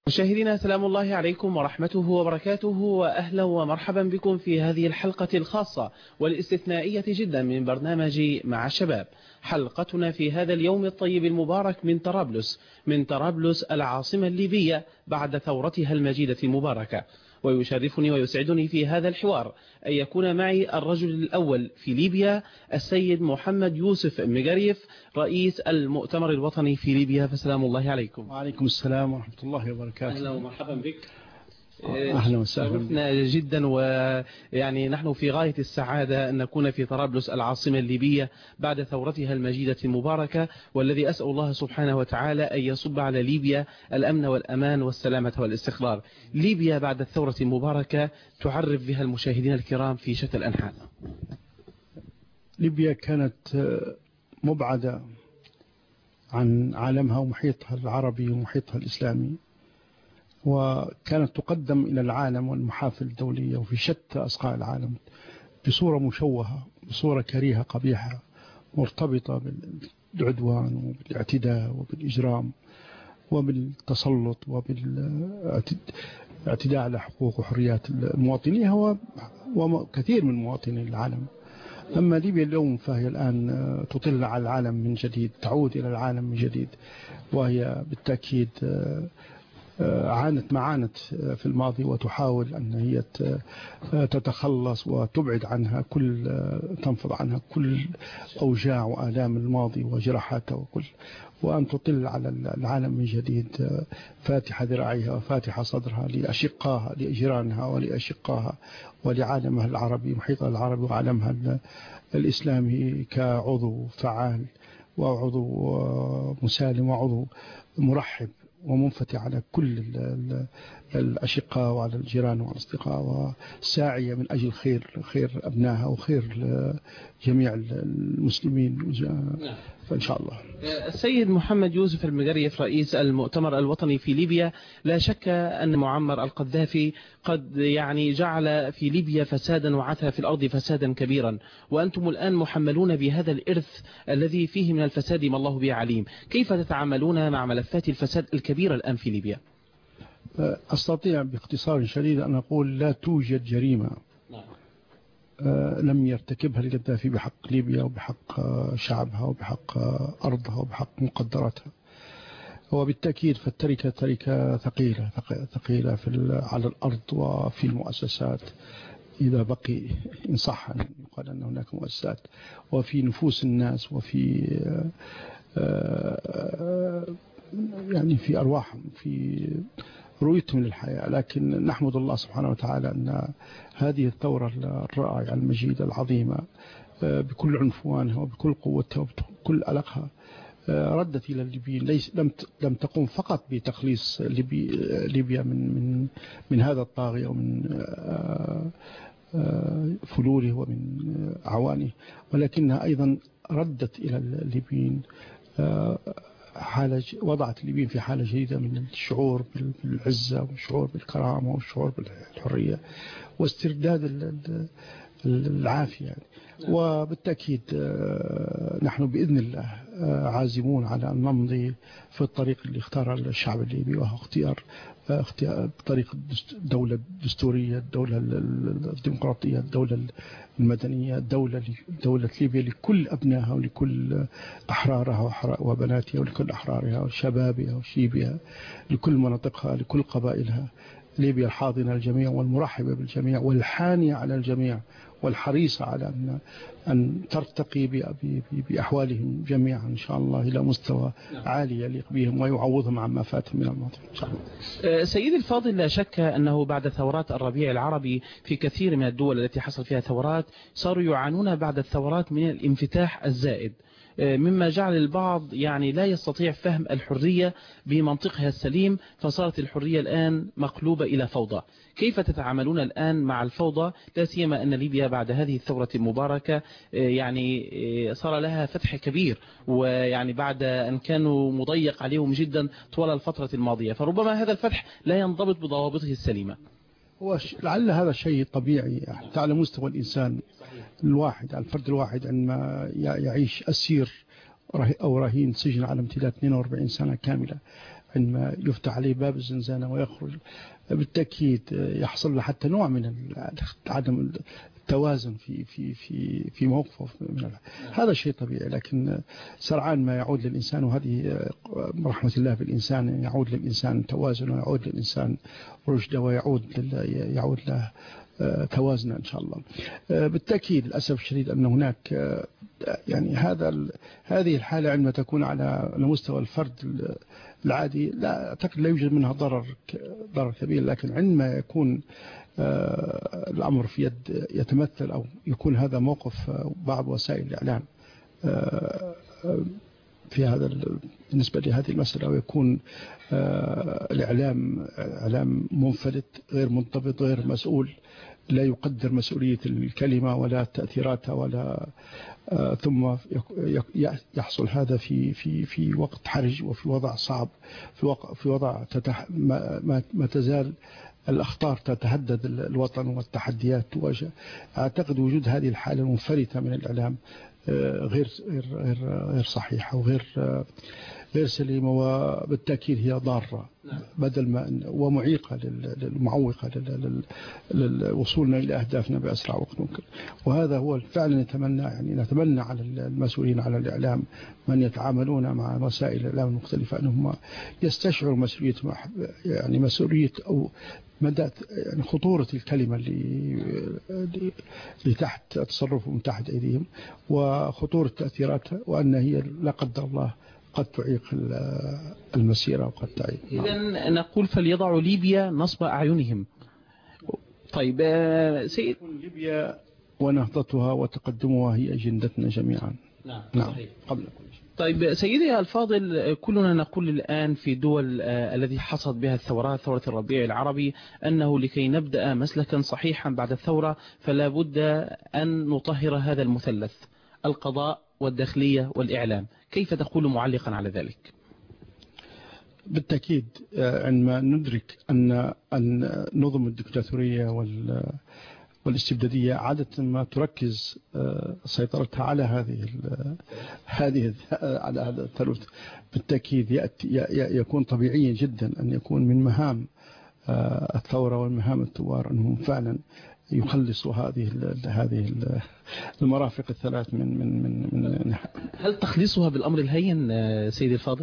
مشاهدينا سلام الله عليكم ورحمته وبركاته، وأهلا ومرحبا بكم في هذه الحلقة الخاصة والاستثنائية جدا من برنامج مع الشباب. حلقتنا في هذا اليوم الطيب المبارك من طرابلس العاصمة الليبية بعد ثورتها المجيدة المباركة. ويشرفني ويسعدني في هذا الحوار أن يكون معي الرجل الأول في ليبيا السيد محمد يوسف المقريف رئيس المؤتمر الوطني في ليبيا. فسلام الله عليكم. وعليكم السلام ورحمة الله وبركاته. أهلا ومرحبا بك. أهلا وسهلا. شرفنا جدا، ويعني نحن في غاية السعادة أن نكون في طرابلس العاصمة الليبية بعد ثورتها المجيدة المباركة، والذي أسأل الله سبحانه وتعالى أن يصب على ليبيا الأمن والأمان والسلامة والاستقرار. ليبيا بعد الثورة المباركة تعرف بها المشاهدين الكرام في شتى الأنحاء. ليبيا كانت مبعدة عن عالمها ومحيطها العربي ومحيطها الإسلامي، وكانت تقدم إلى العالم والمحافل الدولية وفي شتى أصقاع العالم بصورة مشوهة، بصورة كريهة قبيحة مرتبطة بالعدوان وبالاعتداء وبالإجرام وبالتسلط وبالاعتداء على حقوق وحريات المواطنين وكثير من مواطني العالم. أما ليبيا اليوم فهي الآن تطل على العالم من جديد، تعود إلى العالم من جديد، وهي بالتأكيد عانت معانت في الماضي وتحاول أن هي تتخلص وتبعد عنها تنفض عنها كل أوجاع وآلام الماضي وجراحاته وأن تطل على العالم من جديد، فاتحة ذراعيها وفاتحة صدرها لأشقاها لجيرانها ولأشقاها ولعالمها العربي محيطها العربي وعالمها الإسلامي كعضو فعال وعضو مسالم وعضو مرحب ومنفتح على كل الأشقاء وعلى الجيران وعلى الأصدقاء، وساعية من أجل خير أبنائها وخير جميع المسلمين فإن شاء الله. السيد محمد يوسف المقريف رئيس المؤتمر الوطني في ليبيا، لا شك أن معمر القذافي قد جعل في ليبيا فسادا وعثى في الأرض فسادا كبيرا، وأنتم الآن محملون بهذا الإرث الذي فيه من الفساد ما الله به عليم. كيف تتعاملون مع ملفات الفساد الكبيرة الآن في ليبيا؟ أستطيع باختصار شديد أن أقول لا توجد جريمة لم يرتكبها القذافي بحق ليبيا وبحق شعبها وبحق أرضها وبحق مقدراتها. وبالتأكيد فالتركة تركة ثقيلة على الأرض وفي المؤسسات، إذا بقي إن صح أن يقال أن هناك مؤسسات، وفي نفوس الناس وفي في أرواحهم في رؤيتهم للحياة. لكن نحمد الله سبحانه وتعالى أن هذه الثورة الرائعة المجيدة العظيمة بكل عنفوانها وبكل قوتها وبكل ألقها ردت إلى الليبيين. لم تقوم فقط بتخليص ليبيا من هذا الطاغية ومن فلوله ومن أعوانه، ولكنها أيضا ردت إلى الليبيين وضعت الليبيين في حالة جيدة من الشعور بالعزة والشعور بالكرامة والشعور بالحرية واسترداد العافية. وبالتأكيد نحن بإذن الله عازمون على أن نمضي في الطريق اللي اختار الشعب الليبي، وهو اختيار طريق الدولة الدستورية، الدولة الديمقراطية، الدولة المدنية، دولة ليبيا لكل أبنائها ولكل أحرارها وبناتها ولكل أحرارها وشبابها وشيبها، لكل مناطقها، لكل قبائلها. ليبيا الحاضنة الجميع والمرحبة بالجميع والحانية على الجميع والحريصة على أن ترتقي بأحوالهم جميعا إن شاء الله إلى مستوى عالي يليق بهم ويعوضهم عما فاتهم من الماضي إن شاء الله. سيدي الفاضل، لا شك أنه بعد ثورات الربيع العربي في كثير من الدول التي حصل فيها ثورات صاروا يعانون بعد الثورات من الانفتاح الزائد، مما جعل البعض لا يستطيع فهم الحرية بمنطقها السليم، فصارت الحرية الآن مقلوبة إلى فوضى. كيف تتعاملون الآن مع الفوضى، لا سيما أن ليبيا بعد هذه الثورة المباركة صار لها فتح كبير، بعد أن كانوا مضيق عليهم جدا طوال الفترة الماضية، فربما هذا الفتح لا ينضبط بضوابطه السليمة. لعل هذا شيء طبيعي حتى على مستوى الإنسان الواحد، الفرد الواحد، عندما يعيش أسير أو رهين سجن على امتداد 42 سنة كاملة، عندما يفتح عليه باب الزنزانة ويخرج بالتأكيد يحصل له حتى نوع من عدم التوازن في موقفه هذا شيء طبيعي. لكن سرعان ما يعود للإنسان، وهذه رحمة الله بالإنسان، يعود للإنسان توازنه ويعود للإنسان رشده ويعود له توازنه إن شاء الله. بالتأكيد للأسف الشديد أن هناك يعني هذه الحالة عندما تكون على مستوى الفرد العادي لا أعتقد لا يوجد منها ضرر كبير، لكن عندما يكون الأمر في يد يتمثل أو يكون هذا موقف بعض وسائل الإعلام في هذا بالنسبة لهذه المسألة، ويكون الإعلام إعلام منفلت غير منضبط غير مسؤول، لا يقدر مسؤولية الكلمة ولا تأثيراتها ولا ثم يحصل هذا في وقت حرج وفي وضع صعب، في وضع ما تزال الأخطار تتهدد الوطن والتحديات تواجه. أعتقد وجود هذه الحالة المنفلتة من الإعلام غير صحيحة غير سليمة، وبالتأكيد هي ضارة بدل ما ومعيقة ومعوقة لوصولنا إلى أهدافنا بأسرع وقت ممكن. وهذا هو فعلا نتمنى على المسؤولين على الإعلام من يتعاملون مع وسائل الإعلام المختلفة أنهم يستشعروا مسؤولية أو مدى خطورة الكلمة اللي تحت تصرفهم تحت أيديهم وخطورة تأثيراتها، وأن هي لا قدر الله قد تعيق المسيرة وقد تعيق. إذن نقول فليضعوا ليبيا نصب أعينهم. طيب سيد، ليبيا ونهضتها وتقدمها هي أجندتنا جميعا. نعم. قبل طيب سيدي الفاضل، كلنا نقول الآن في دول الذي حصلت بها الثورات، ثورة الربيع العربي، أنه لكي نبدأ مسلكا صحيحا بعد الثورة فلا بد أن نطهر هذا المثلث: القضاء والداخلية والإعلام. كيف تقول معلقا على ذلك؟ بالتأكيد عندما ندرك أن نظم الدكتاتورية والاستبدادية عادة ما تركز سيطرتها على على هذا الثلث، بالتأكيد يكون طبيعيا جدا أن يكون من مهام الثورة والمهام الثوار أنهم فعلا يخلصوا هذه المرافق الثلاث من هل تخليصها بالأمر الهين سيدي الفاضل؟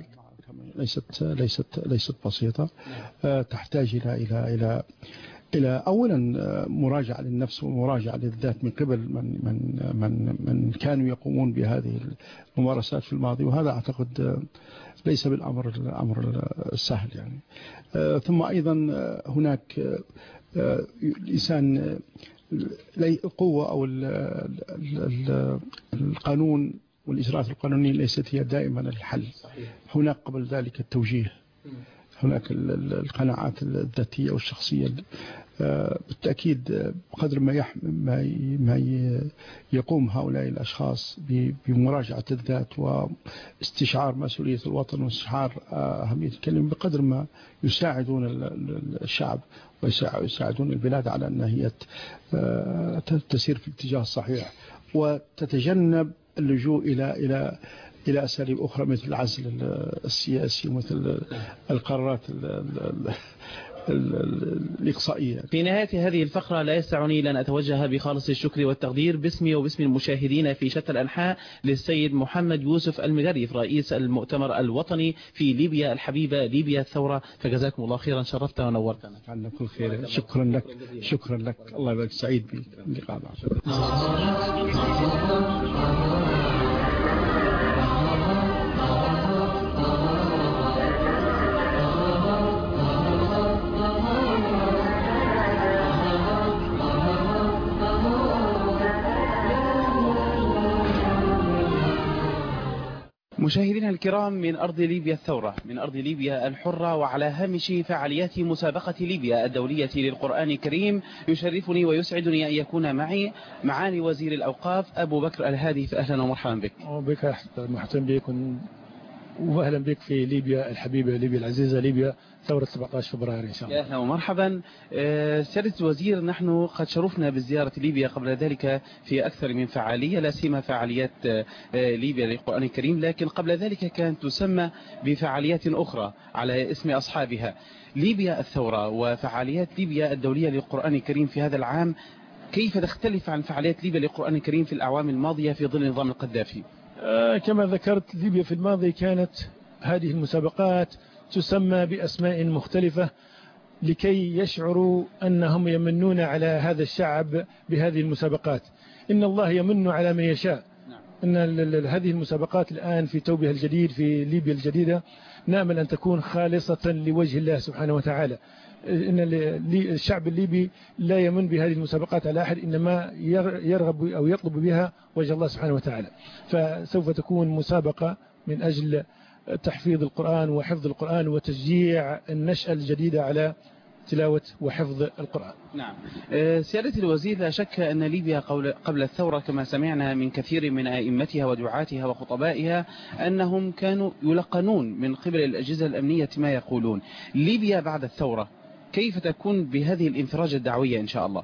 ليست بسيطة. تحتاج إلى أولا مراجعة للنفس ومراجعة للذات من قبل من كانوا يقومون بهذه الممارسات في الماضي، وهذا أعتقد ليس بالأمر السهل يعني. ثم أيضا هناك الإنسان القوة أو القانون والإجراءات القانونية ليست هي دائما الحل. هناك قبل ذلك التوجيه، هناك القناعات الذاتية والشخصية. بالتأكيد بقدر ما يقوم هؤلاء الأشخاص بمراجعة الذات واستشعار مسؤولية الوطن واستشعار أهمية الكلمة، بقدر ما يساعدون الشعب ويساعدون البلاد على أن هي تسير في الاتجاه الصحيح وتتجنب اللجوء إلى أساليب أخرى مثل العزل السياسي ومثل القرارات الإقصائية. في نهاية هذه الفقرة لا يسعني لأن أتوجه بخالص الشكر والتقدير باسمي وباسم المشاهدين في شتى الأنحاء للسيد محمد يوسف المغريف رئيس المؤتمر الوطني في ليبيا الحبيبة، ليبيا الثورة. فجزاكم الله خيرا، شرفت ونورتنا. عنا كل خير. شكرا لك. الله يبارك، سعيد باللقاء معك. مشاهدينا الكرام، من أرض ليبيا الثورة، من أرض ليبيا الحرة، وعلى هامش فعاليات مسابقة ليبيا الدولية للقرآن الكريم، يشرفني ويسعدني أن يكون معي معالي وزير الأوقاف أبو بكر الهادي. فأهلا ومرحبا بك. بك محسن بكم وأهلا بك في ليبيا الحبيبة، ليبيا العزيزة، ليبيا ثورة 17 فبراير إن شاء الله. يا أهلا ومرحبا. سيادة الوزير، نحن قد شرفنا بزيارة ليبيا قبل ذلك في أكثر من فعالية، لا سيما فعاليات ليبيا للقرآن الكريم، لكن قبل ذلك كانت تسمى بفعاليات أخرى على اسم أصحابها. ليبيا الثورة وفعاليات ليبيا الدولية للقرآن الكريم في هذا العام كيف تختلف عن فعاليات ليبيا للقرآن الكريم في الأعوام الماضية في ظل نظام القذافي؟ كما ذكرت، ليبيا في الماضي كانت هذه المسابقات تسمى بأسماء مختلفة لكي يشعروا أنهم يمنون على هذا الشعب بهذه المسابقات. إن الله يمن على من يشاء. إن هذه المسابقات الآن في توبها الجديد في ليبيا الجديدة نأمل أن تكون خالصة لوجه الله سبحانه وتعالى. إن الشعب الليبي لا يمن بهذه المسابقات على أحد، إنما يرغب أو يطلب بها وجه الله سبحانه وتعالى. فسوف تكون مسابقة من أجل تحفيظ القرآن وحفظ القرآن وتشجيع النشأة الجديدة على تلاوة وحفظ القرآن. نعم. سيادة الوزير، لا شك أن ليبيا قبل الثورة كما سمعنا من كثير من أئمتها ودعاتها وخطبائها أنهم كانوا يلقنون من قبل الأجهزة الأمنية ما يقولون. ليبيا بعد الثورة كيف تكون بهذه الانفراجة الدعوية إن شاء الله؟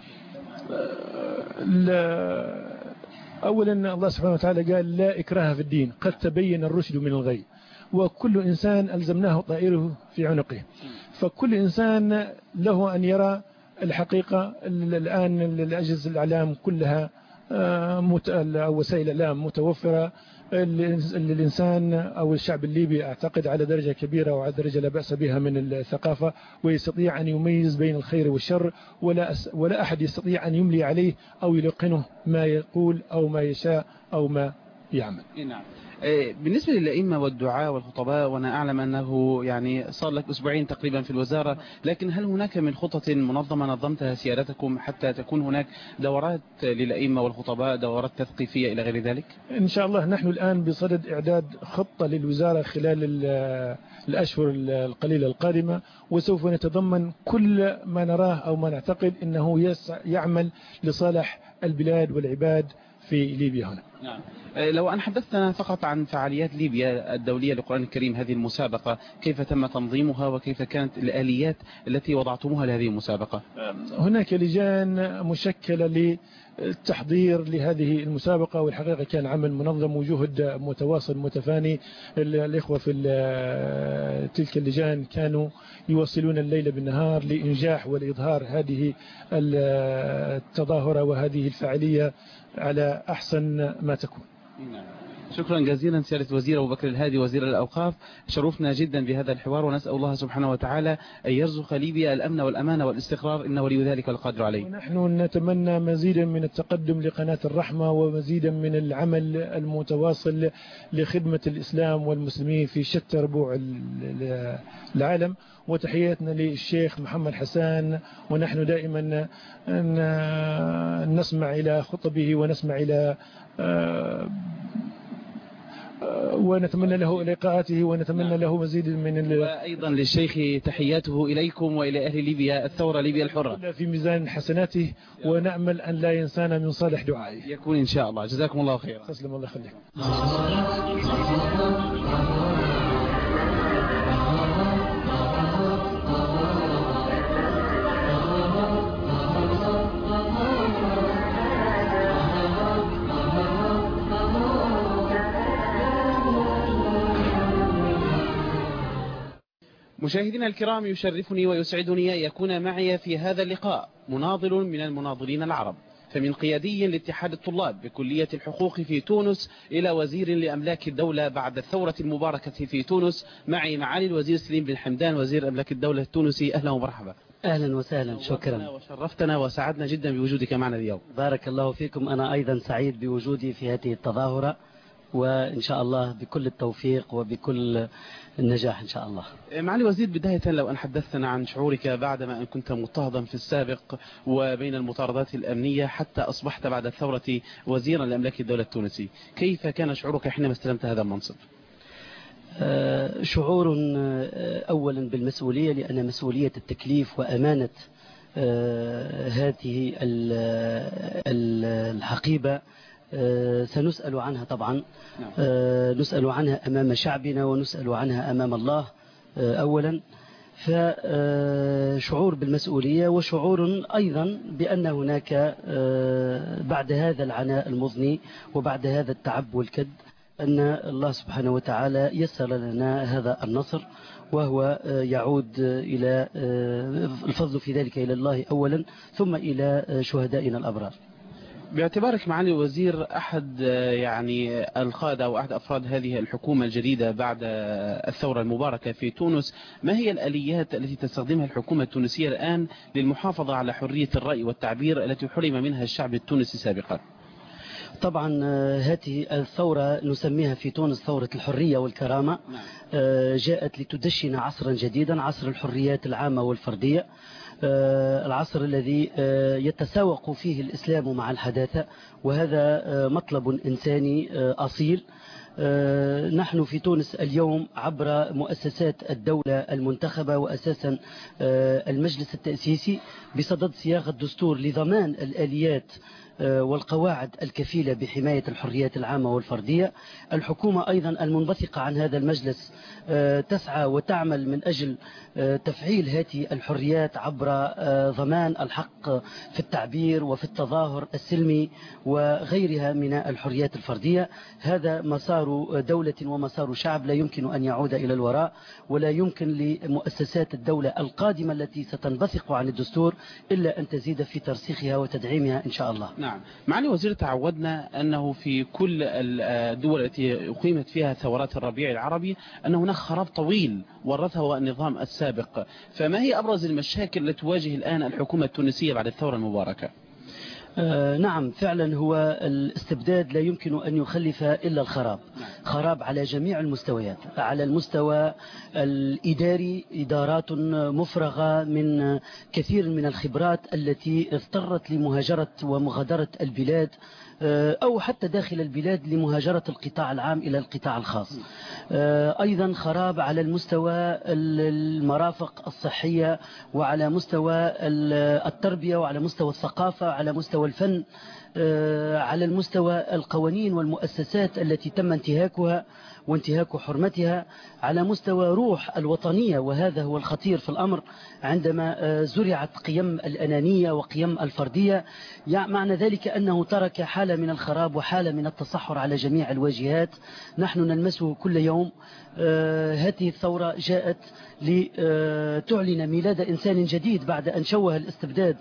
أولا الله سبحانه وتعالى قال لا إكراه في الدين، قد تبين الرشد من الغي، وكل إنسان ألزمناه طائره في عنقه. فكل إنسان له أن يرى الحقيقة. الآن الأجهزة الإعلام كلها أو وسائل الإعلام متوفرة. الإنسان أو الشعب الليبي أعتقد على درجة كبيرة وعلى درجة لا بأس بها من الثقافة، ويستطيع أن يميز بين الخير والشر، ولا أحد يستطيع أن يملي عليه أو يلقنه ما يقول أو ما يشاء أو ما يعمل. نعم. بالنسبة للأئمة والدعاء والخطباء، وأنا أعلم أنه يعني صار لك أسبوعين تقريبا في الوزارة، لكن هل هناك من خطط منظمة نظمتها سيادتكم حتى تكون هناك دورات للأئمة والخطباء، دورات تثقيفية إلى غير ذلك؟ إن شاء الله نحن الآن بصدد إعداد خطة للوزارة خلال الأشهر القليلة القادمة، وسوف نتضمن كل ما نراه أو ما نعتقد أنه يعمل لصالح البلاد والعباد في ليبيا هنا. نعم. لو أن حدثنا فقط عن فعاليات ليبيا الدولية للقرآن الكريم، هذه المسابقة كيف تم تنظيمها وكيف كانت الآليات التي وضعتموها لهذه المسابقة؟ هناك لجان مشكلة للتحضير لهذه المسابقة، والحقيقة كان عمل منظم وجهد متواصل متفاني. الإخوة في تلك اللجان كانوا يوصلون الليل بالنهار لإنجاح والإظهار هذه التظاهرة وهذه الفعالية على أحسن ما تكون. شكرا جزيلا سيادة وزير أبو بكر الهادي وزير الأوقاف، شرفنا جدا بهذا الحوار، ونسأل الله سبحانه وتعالى أن يرزق ليبيا الأمن والأمان والاستقرار، إنه ولي ذلك والقادر عليه. ونحن نتمنى مزيدا من التقدم لقناة الرحمة، ومزيدا من العمل المتواصل لخدمة الإسلام والمسلمين في شتى ربوع العالم. وتحياتنا للشيخ محمد حسان، ونحن دائما نسمع إلى خطبه ونسمع إلى ونتمنى له لقاءاته، ونتمنى له مزيد من وأيضا للشيخ تحياته إليكم وإلى أهل ليبيا الثورة ليبيا الحرة في ميزان حسناته، ونأمل أن لا ينسانا من صالح دعائه. يكون إن شاء الله. جزاكم الله خيرا. تسلم الله يخليك. مشاهدينا الكرام، يشرفني ويسعدني أن يكون معي في هذا اللقاء مناضل من المناضلين العرب، فمن قيادي لاتحاد الطلاب بكلية الحقوق في تونس إلى وزير لأملاك الدولة بعد الثورة المباركة في تونس. معي معالي الوزير سليم بن حمدان وزير أملاك الدولة التونسي. أهلا ومرحبا. أهلا وسهلا، شكرا وشرفتنا وسعدنا جدا بوجودك معنا اليوم. بارك الله فيكم. أنا أيضا سعيد بوجودي في هذه التظاهرة، وإن شاء الله بكل التوفيق وبكل النجاح إن شاء الله. معالي الوزير، بداية لو أن حدثنا عن شعورك بعدما أن كنت مضطهدا في السابق وبين المطاردات الأمنية حتى أصبحت بعد الثورة وزيرا لأملاك الدولة التونسي، كيف كان شعورك حينما استلمت هذا المنصب؟ شعور أولا بالمسؤولية، لأن مسؤولية التكليف وأمانة هذه الحقيبة سنسأل عنها طبعا. نسأل عنها أمام شعبنا ونسأل عنها أمام الله أولا. فشعور بالمسؤولية وشعور أيضا بأن هناك بعد هذا العناء المضني وبعد هذا التعب والكد أن الله سبحانه وتعالى يسر لنا هذا النصر، وهو يعود إلى الفضل في ذلك إلى الله أولا ثم إلى شهدائنا الأبرار. باعتبارك معالي الوزير أحد يعني القادة أو أحد أفراد هذه الحكومة الجديدة بعد الثورة المباركة في تونس، ما هي الآليات التي تستخدمها الحكومة التونسية الآن للمحافظة على حرية الرأي والتعبير التي حرم منها الشعب التونسي سابقا؟ طبعا هذه الثورة نسميها في تونس ثورة الحرية والكرامة. جاءت لتدشن عصرا جديدا، عصر الحريات العامة والفردية، العصر الذي يتساوق فيه الإسلام مع الحداثة، وهذا مطلب إنساني أصيل. نحن في تونس اليوم عبر مؤسسات الدولة المنتخبة وأساسا المجلس التأسيسي بصدد صياغة دستور لضمان الآليات والقواعد الكفيلة بحماية الحريات العامة والفردية. الحكومة أيضا المنبثقة عن هذا المجلس تسعى وتعمل من أجل تفعيل هذه الحريات عبر ضمان الحق في التعبير وفي التظاهر السلمي وغيرها من الحريات الفردية. هذا مسار دولة ومسار شعب لا يمكن أن يعود إلى الوراء، ولا يمكن لمؤسسات الدولة القادمة التي ستنبثق عن الدستور إلا أن تزيد في ترسيخها وتدعيمها إن شاء الله. نعم معالي الوزير، تعودنا أنه في كل الدول التي أقيمت فيها ثورات الربيع العربي أن هناك خراب طويل ورثه النظام السابق، فما هي أبرز المشاكل التي تواجه الآن الحكومة التونسية بعد الثورة المباركة؟ نعم فعلا هو الاستبداد لا يمكن أن يخلف إلا الخراب. خراب على جميع المستويات، على المستوى الإداري إدارات مفرغة من كثير من الخبرات التي اضطرت لمهاجرة ومغادرة البلاد أو حتى داخل البلاد لمهاجرة القطاع العام إلى القطاع الخاص. أيضا خراب على المستوى المرافق الصحية وعلى مستوى التربية وعلى مستوى الثقافة وعلى مستوى الفن، على المستوى القوانين والمؤسسات التي تم انتهاكها وانتهاك حرمتها، على مستوى روح الوطنية، وهذا هو الخطير في الأمر عندما زرعت قيم الأنانية وقيم الفردية. معنى ذلك أنه ترك حالة من الخراب وحالة من التصحر على جميع الواجهات نحن نلمسه كل يوم. هذه الثورة جاءت لتعلن ميلاد إنسان جديد بعد أن شوه الاستبداد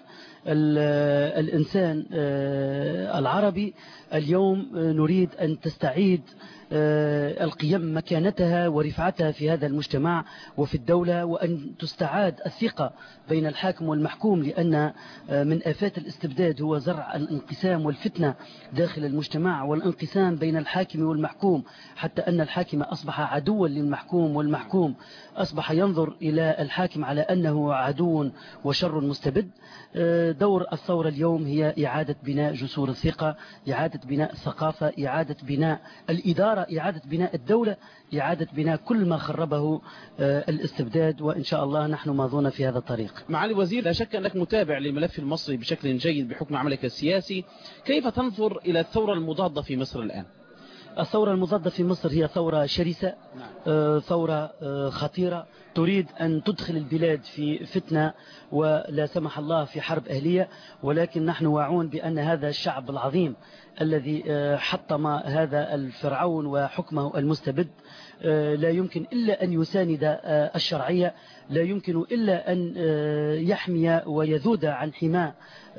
الإنسان العربي. اليوم نريد أن تستعيد القيم مكانتها ورفعتها في هذا المجتمع وفي الدولة، وأن تستعاد الثقة بين الحاكم والمحكوم، لأن من آفات الاستبداد هو زرع الانقسام والفتنة داخل المجتمع والانقسام بين الحاكم والمحكوم، حتى أن الحاكم أصبح عدوا للمحكوم والمحكوم أصبح ينظر إلى الحاكم على أنه عدو وشر مستبد. دور الثورة اليوم هي إعادة بناء جسور الثقة، إعادة بناء الثقافة، إعادة بناء الإدارة، إعادة بناء الدولة، إعادة بناء كل ما خربه الاستبداد، وإن شاء الله نحن ماضون في هذا الطريق. معالي الوزير، لا شك أنك متابع للملف المصري بشكل جيد بحكم عملك السياسي، كيف تنظر إلى الثورة المضادة في مصر الآن؟ الثورة المضادة في مصر هي ثورة شرسة، ثورة خطيرة تريد أن تدخل البلاد في فتنة ولا سمح الله في حرب أهلية، ولكن نحن واعون بأن هذا الشعب العظيم الذي حطم هذا الفرعون وحكمه المستبد لا يمكن إلا أن يساند الشرعية، لا يمكن إلا أن يحمي ويذود عن حماء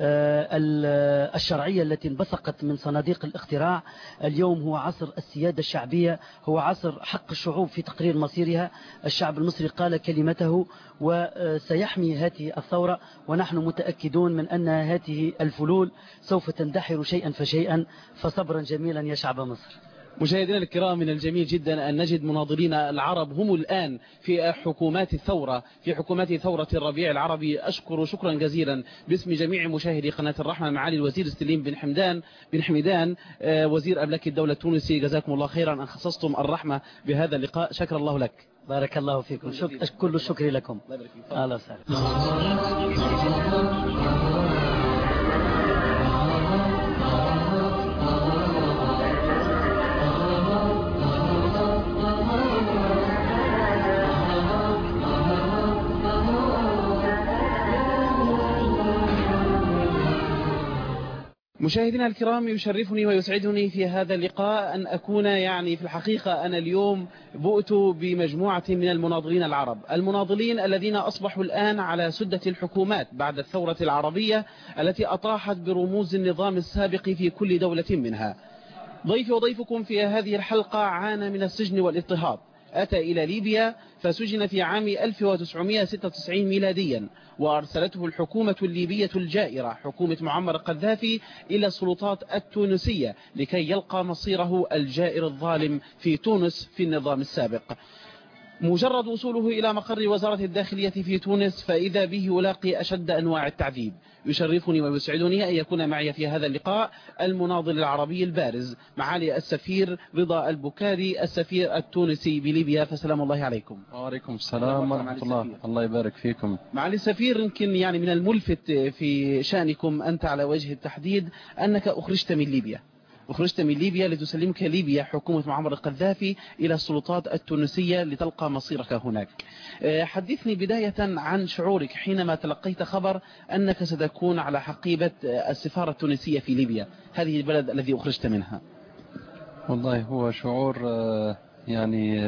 الشرعية التي انبثقت من صناديق الاقتراع. اليوم هو عصر السيادة الشعبية، هو عصر حق الشعوب في تقرير مصيرها. الشعب المصري قال كلمته وسيحمي هذه الثورة، ونحن متأكدون من أن هذه الفلول سوف تندحر شيئا فشيئا، فصبرا جميلا يا شعب مصر. مشاهدينا الكرام، من الجميل جدا أن نجد مناضلين العرب هم الآن في حكومات الثورة، في حكومات ثورة الربيع العربي. أشكر شكرا جزيلا باسم جميع مشاهدي قناة الرحمة معالي الوزير سليم بن حميدان وزير أملاك الدولة التونسي، جزاكم الله خيرا أن خصصتم الرحمة بهذا اللقاء. شكر الله لك. بارك الله فيكم، كل الشكر لكم. الله يسعدك. مشاهدينا الكرام، يشرفني ويسعدني في هذا اللقاء أن أكون يعني في الحقيقة أنا اليوم بؤت بمجموعة من المناضلين العرب، المناضلين الذين أصبحوا الآن على سدة الحكومات بعد الثورة العربية التي أطاحت برموز النظام السابق في كل دولة منها. ضيفي وضيفكم في هذه الحلقة عانى من السجن والاضطهاد، أتى إلى ليبيا فسجن في عام 1996 ميلاديا، وأرسلته الحكومة الليبية الجائرة حكومة معمر القذافي إلى السلطات التونسية لكي يلقى مصيره الجائر الظالم في تونس في النظام السابق. مجرد وصوله إلى مقر وزارة الداخلية في تونس فإذا به يلاقي أشد أنواع التعذيب. يشرفني ويسعدني أن يكون معي في هذا اللقاء المناضل العربي البارز معالي السفير رضا البكاري، السفير التونسي بليبيا، فسلام الله عليكم. وعليكم السلام ورحمة الله. الله يبارك فيكم. معالي السفير، يمكن يعني من الملفت في شأنكم أنت على وجه التحديد أنك أخرجت من ليبيا لتسلمك ليبيا حكومة معمر القذافي إلى السلطات التونسية لتلقى مصيرك هناك. حدثني بداية عن شعورك حينما تلقيت خبر أنك ستكون على حقيبة السفارة التونسية في ليبيا، هذه البلد الذي أخرجت منها. والله هو شعور يعني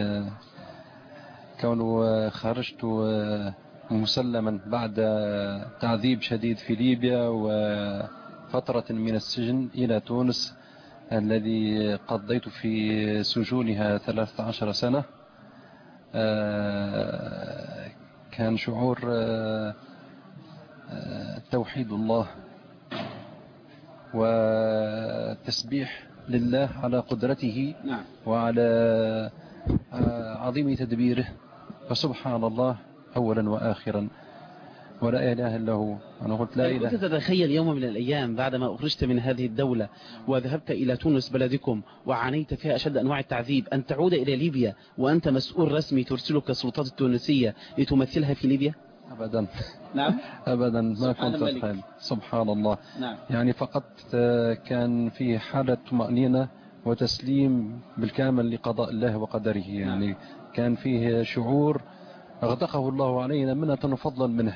كونه خرجت مسلما بعد تعذيب شديد في ليبيا وفترة من السجن إلى تونس الذي قضيت في سجونها 13 سنة. كان شعور توحيد الله وتسبيح لله على قدرته وعلى عظيم تدبيره، فسبحان الله أولا وآخرا ولا إله إلا هو. أنا قلت لا إله. كنت تتخيل يوم من الأيام بعدما أخرجت من هذه الدولة وذهبت إلى تونس بلدكم وعانيت فيها أشد أنواع التعذيب أن تعود إلى ليبيا وأنت مسؤول رسمي ترسلك السلطات التونسية لتمثلها في ليبيا؟ أبدا. نعم. أبدا ما كنت أتخيل. سبحان الله. نعم. يعني فقط كان في حالة طمأنينة وتسليم بالكامل لقضاء الله وقدره. يعني نعم. كان فيه شعور أغدقه الله علينا منة فضلا منه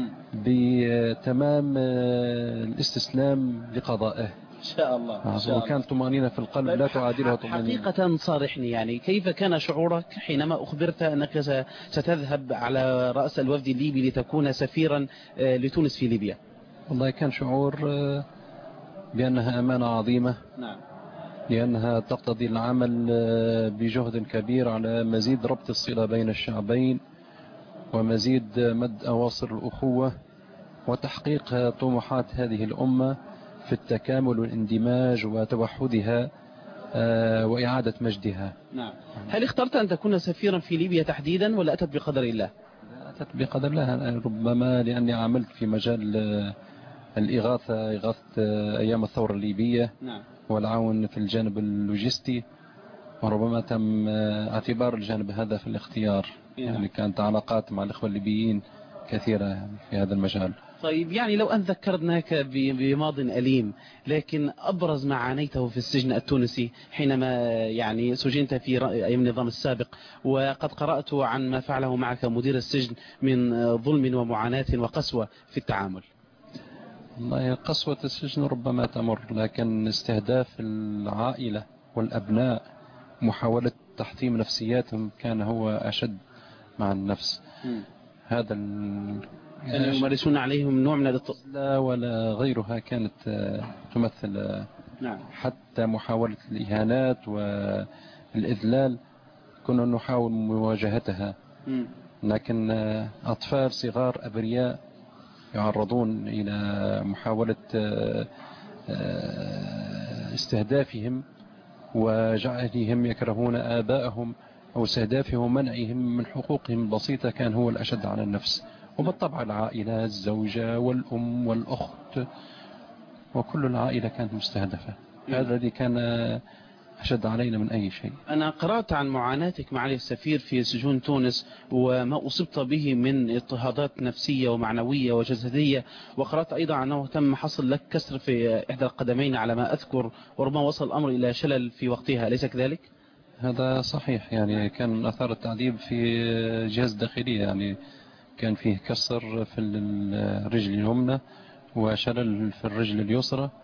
بتمام الاستسلام لقضائه إن شاء الله. وكان طمأنينة في القلب لا تعادلها طمأنينة. حقيقة صارحني، يعني كيف كان شعورك حينما أخبرت أنك ستذهب على رأس الوفد الليبي لتكون سفيرا لتونس في ليبيا؟ والله كان شعور بأنها أمانة عظيمة. نعم. لأنها تقتضي العمل بجهد كبير على مزيد ربط الصلة بين الشعبين ومزيد مد أواصر الأخوة وتحقيق طموحات هذه الأمة في التكامل والاندماج وتوحدها وإعادة مجدها. نعم. هل اخترت أن تكون سفيرا في ليبيا تحديدا ولا أتت بقدر الله؟ أتت بقدر الله، ربما لأني عملت في مجال إغاثة أيام الثورة الليبية. نعم. والعون في الجانب اللوجستي، وربما تم اعتبار الجانب هذا في الاختيار. يعني كانت علاقات مع الإخوة الليبيين كثيرة يعني في هذا المجال. طيب، يعني لو أن ذكرناك بماض أليم، لكن أبرز ما عانيته في السجن التونسي حينما يعني سجنت في أيام النظام السابق، وقد قرأت عن ما فعله معك مدير السجن من ظلم ومعاناة وقسوة في التعامل. والله قسوة السجن ربما تمر، لكن استهداف العائلة والأبناء محاولة تحطيم نفسياتهم كان هو أشد مع النفس. هذا كانوا يمارسون عليهم نوع من لا ولا غيرها كانت تمثل. نعم. حتى محاولة الإهانات والإذلال كنا نحاول مواجهتها. لكن أطفال صغار أبرياء يعرضون إلى محاولة استهدافهم وجعلهم يكرهون آبائهم أو استهدافهم منعهم من حقوقهم البسيطة كان هو الأشد على النفس. وبالطبع العائلة، الزوجة والأم والأخت وكل العائلة كانت مستهدفة. هذا الذي كان أشد علينا من أي شيء. أنا قرأت عن معاناتك معالي السفير في سجون تونس وما أصبت به من اضطهادات نفسية ومعنوية وجسدية، وقرأت أيضا أنه تم حصل لك كسر في إحدى القدمين على ما أذكر، وربما وصل الأمر إلى شلل في وقتها، أليس كذلك؟ هذا صحيح. يعني كان من أثار التعذيب في جهاز داخلية، يعني كان فيه كسر في الرجل اليمنى وشلل في الرجل اليسرى،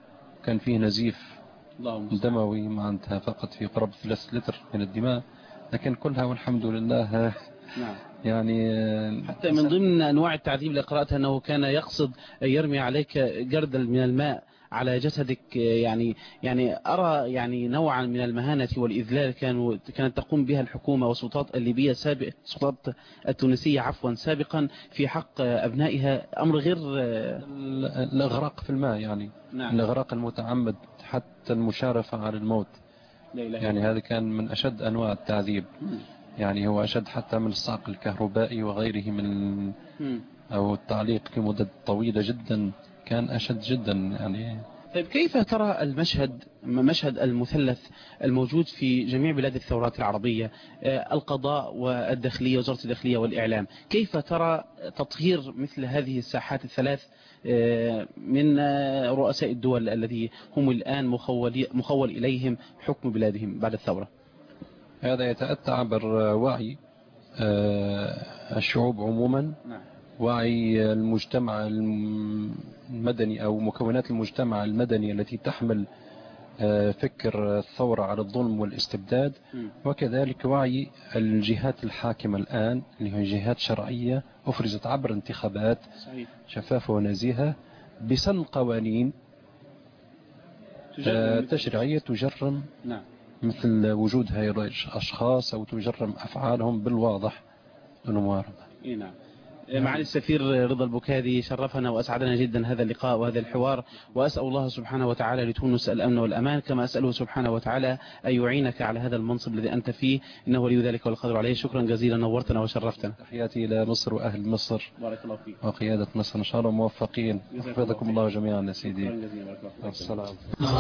كان فيه نزيف دموي معناتها فقط في قرابة 3 لتر من الدماء، لكن كلها والحمد لله. نعم. يعني حتى من ضمن أنواع التعذيب اللي قرأتها أنه كان يقصد يرمي عليك جردل من الماء على جسدك، يعني أرى يعني نوعا من المهانة والإذلال كانت تقوم بها الحكومة والسلطات الليبية السلطات التونسية سابقا في حق أبنائها، أمر غير الإغراق في الماء يعني. نعم. الإغراق المتعمد حتى المشارفة على الموت. يعني هذا كان من أشد أنواع التعذيب. يعني هو أشد حتى من الصعق الكهربائي وغيره من أو التعليق لمدة طويلة جدا، كان أشد جدا يعني. طيب كيف ترى مشهد المثلث الموجود في جميع بلاد الثورات العربية، القضاء والداخلية وزارة الداخلية والإعلام، كيف ترى تطهير مثل هذه الساحات الثلاث من رؤساء الدول الذي هم الآن مخول إليهم حكم بلادهم بعد الثورة؟ هذا يتأتى عبر وعي الشعوب عموما، وعي المجتمع المدني أو مكونات المجتمع المدني التي تحمل فكر الثورة على الظلم والاستبداد، وكذلك وعي الجهات الحاكمة الآن اللي هي جهات شرعية أفرزت عبر انتخابات شفافة ونزيهة بسن قوانين تشريعية تجرم مثل وجود هؤلاء الأشخاص أو تجرم أفعالهم بالواضح المعارضة. نعم. معالي السفير رضا البكادي، شرفنا وأسعدنا جدا هذا اللقاء وهذا الحوار، وأسأل الله سبحانه وتعالى لتونس الأمن والأمان، كما أسأله سبحانه وتعالى أن يعينك على هذا المنصب الذي أنت فيه، إنه ولي ذلك والقدر عليه. شكرا جزيلا، نورتنا وشرفتنا. تحياتي إلى مصر وأهل مصر. بارك الله فيك. وقيادة مصر إن شاء الله موفقين. حفظكم الله جميعا يا سيدي. السلام.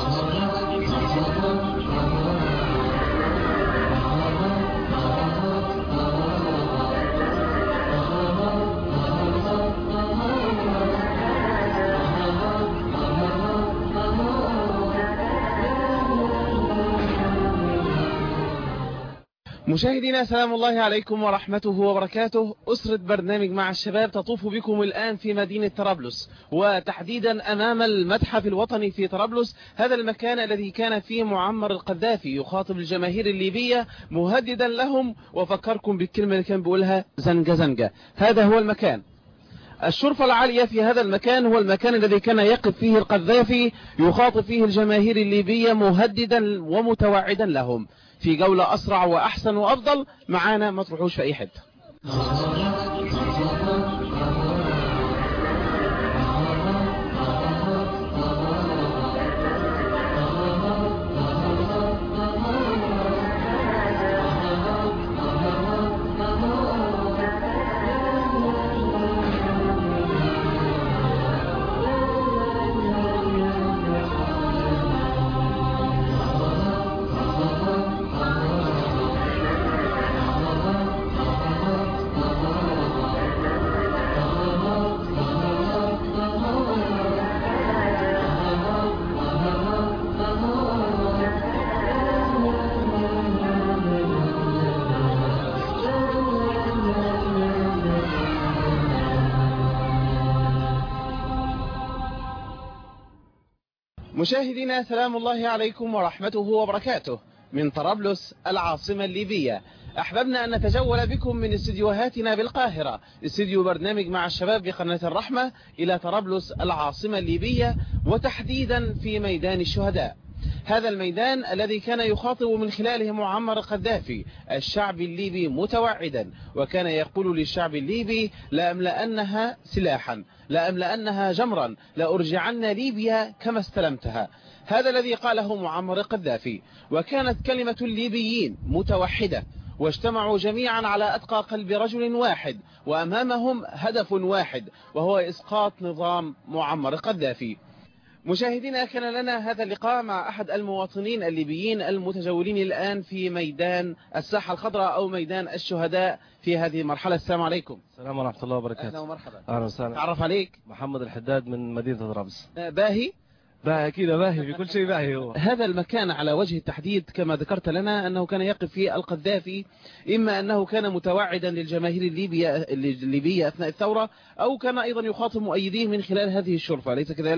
مشاهدينا سلام الله عليكم ورحمته وبركاته. أسرة برنامج مع الشباب تطوف بكم الآن في مدينة طرابلس، وتحديدا أمام المتحف الوطني في طرابلس، هذا المكان الذي كان فيه معمر القذافي يخاطب الجماهير الليبية مهددا لهم، وفكركم بالكلمة اللي كان بيقولها زنجة زنجة. هذا هو المكان. الشرفة العالية في هذا المكان هو المكان الذي كان يقف فيه القذافي يخاطب فيه الجماهير الليبية مهددا ومتوعدا لهم. في جولة أسرع وأحسن وأفضل معانا، ما تروحوش في أي حتة. مشاهدينا سلام الله عليكم ورحمته وبركاته من طرابلس العاصمة الليبية. أحببنا أن نتجول بكم من استديوهاتنا بالقاهرة، استديو برنامج مع الشباب بقناة الرحمة، إلى طرابلس العاصمة الليبية، وتحديدا في ميدان الشهداء. هذا الميدان الذي كان يخاطب من خلاله معمر القذافي الشعب الليبي متوعدا، وكان يقول للشعب الليبي: لأملأنها سلاحا، لأملأنها جمرا، لأرجعن ليبيا كما استلمتها. هذا الذي قاله معمر القذافي، وكانت كلمة الليبيين متوحدة، واجتمعوا جميعا على أتقى قلب رجل واحد، وأمامهم هدف واحد، وهو إسقاط نظام معمر القذافي. مشاهدينا، كان لنا هذا اللقاء مع أحد المواطنين الليبيين المتجولين الآن في ميدان الساحة الخضراء أو ميدان الشهداء في هذه المرحلة. السلام عليكم. السلام ورحمة الله وبركاته. أهلا ومرحبا. أهلا وسهلا. تعرف عليك؟ محمد الحداد من مدينة طرابلس. باهي؟ باهي أكيد، باهي في كل شيء باهي. هو هذا المكان على وجه التحديد كما ذكرت لنا أنه كان يقف فيه القذافي، إما أنه كان متوعدا للجماهير الليبية أثناء الثورة، أو كان أيضا يخاطب مؤيديه من خلال هذه الشرفة، أليس كذلك؟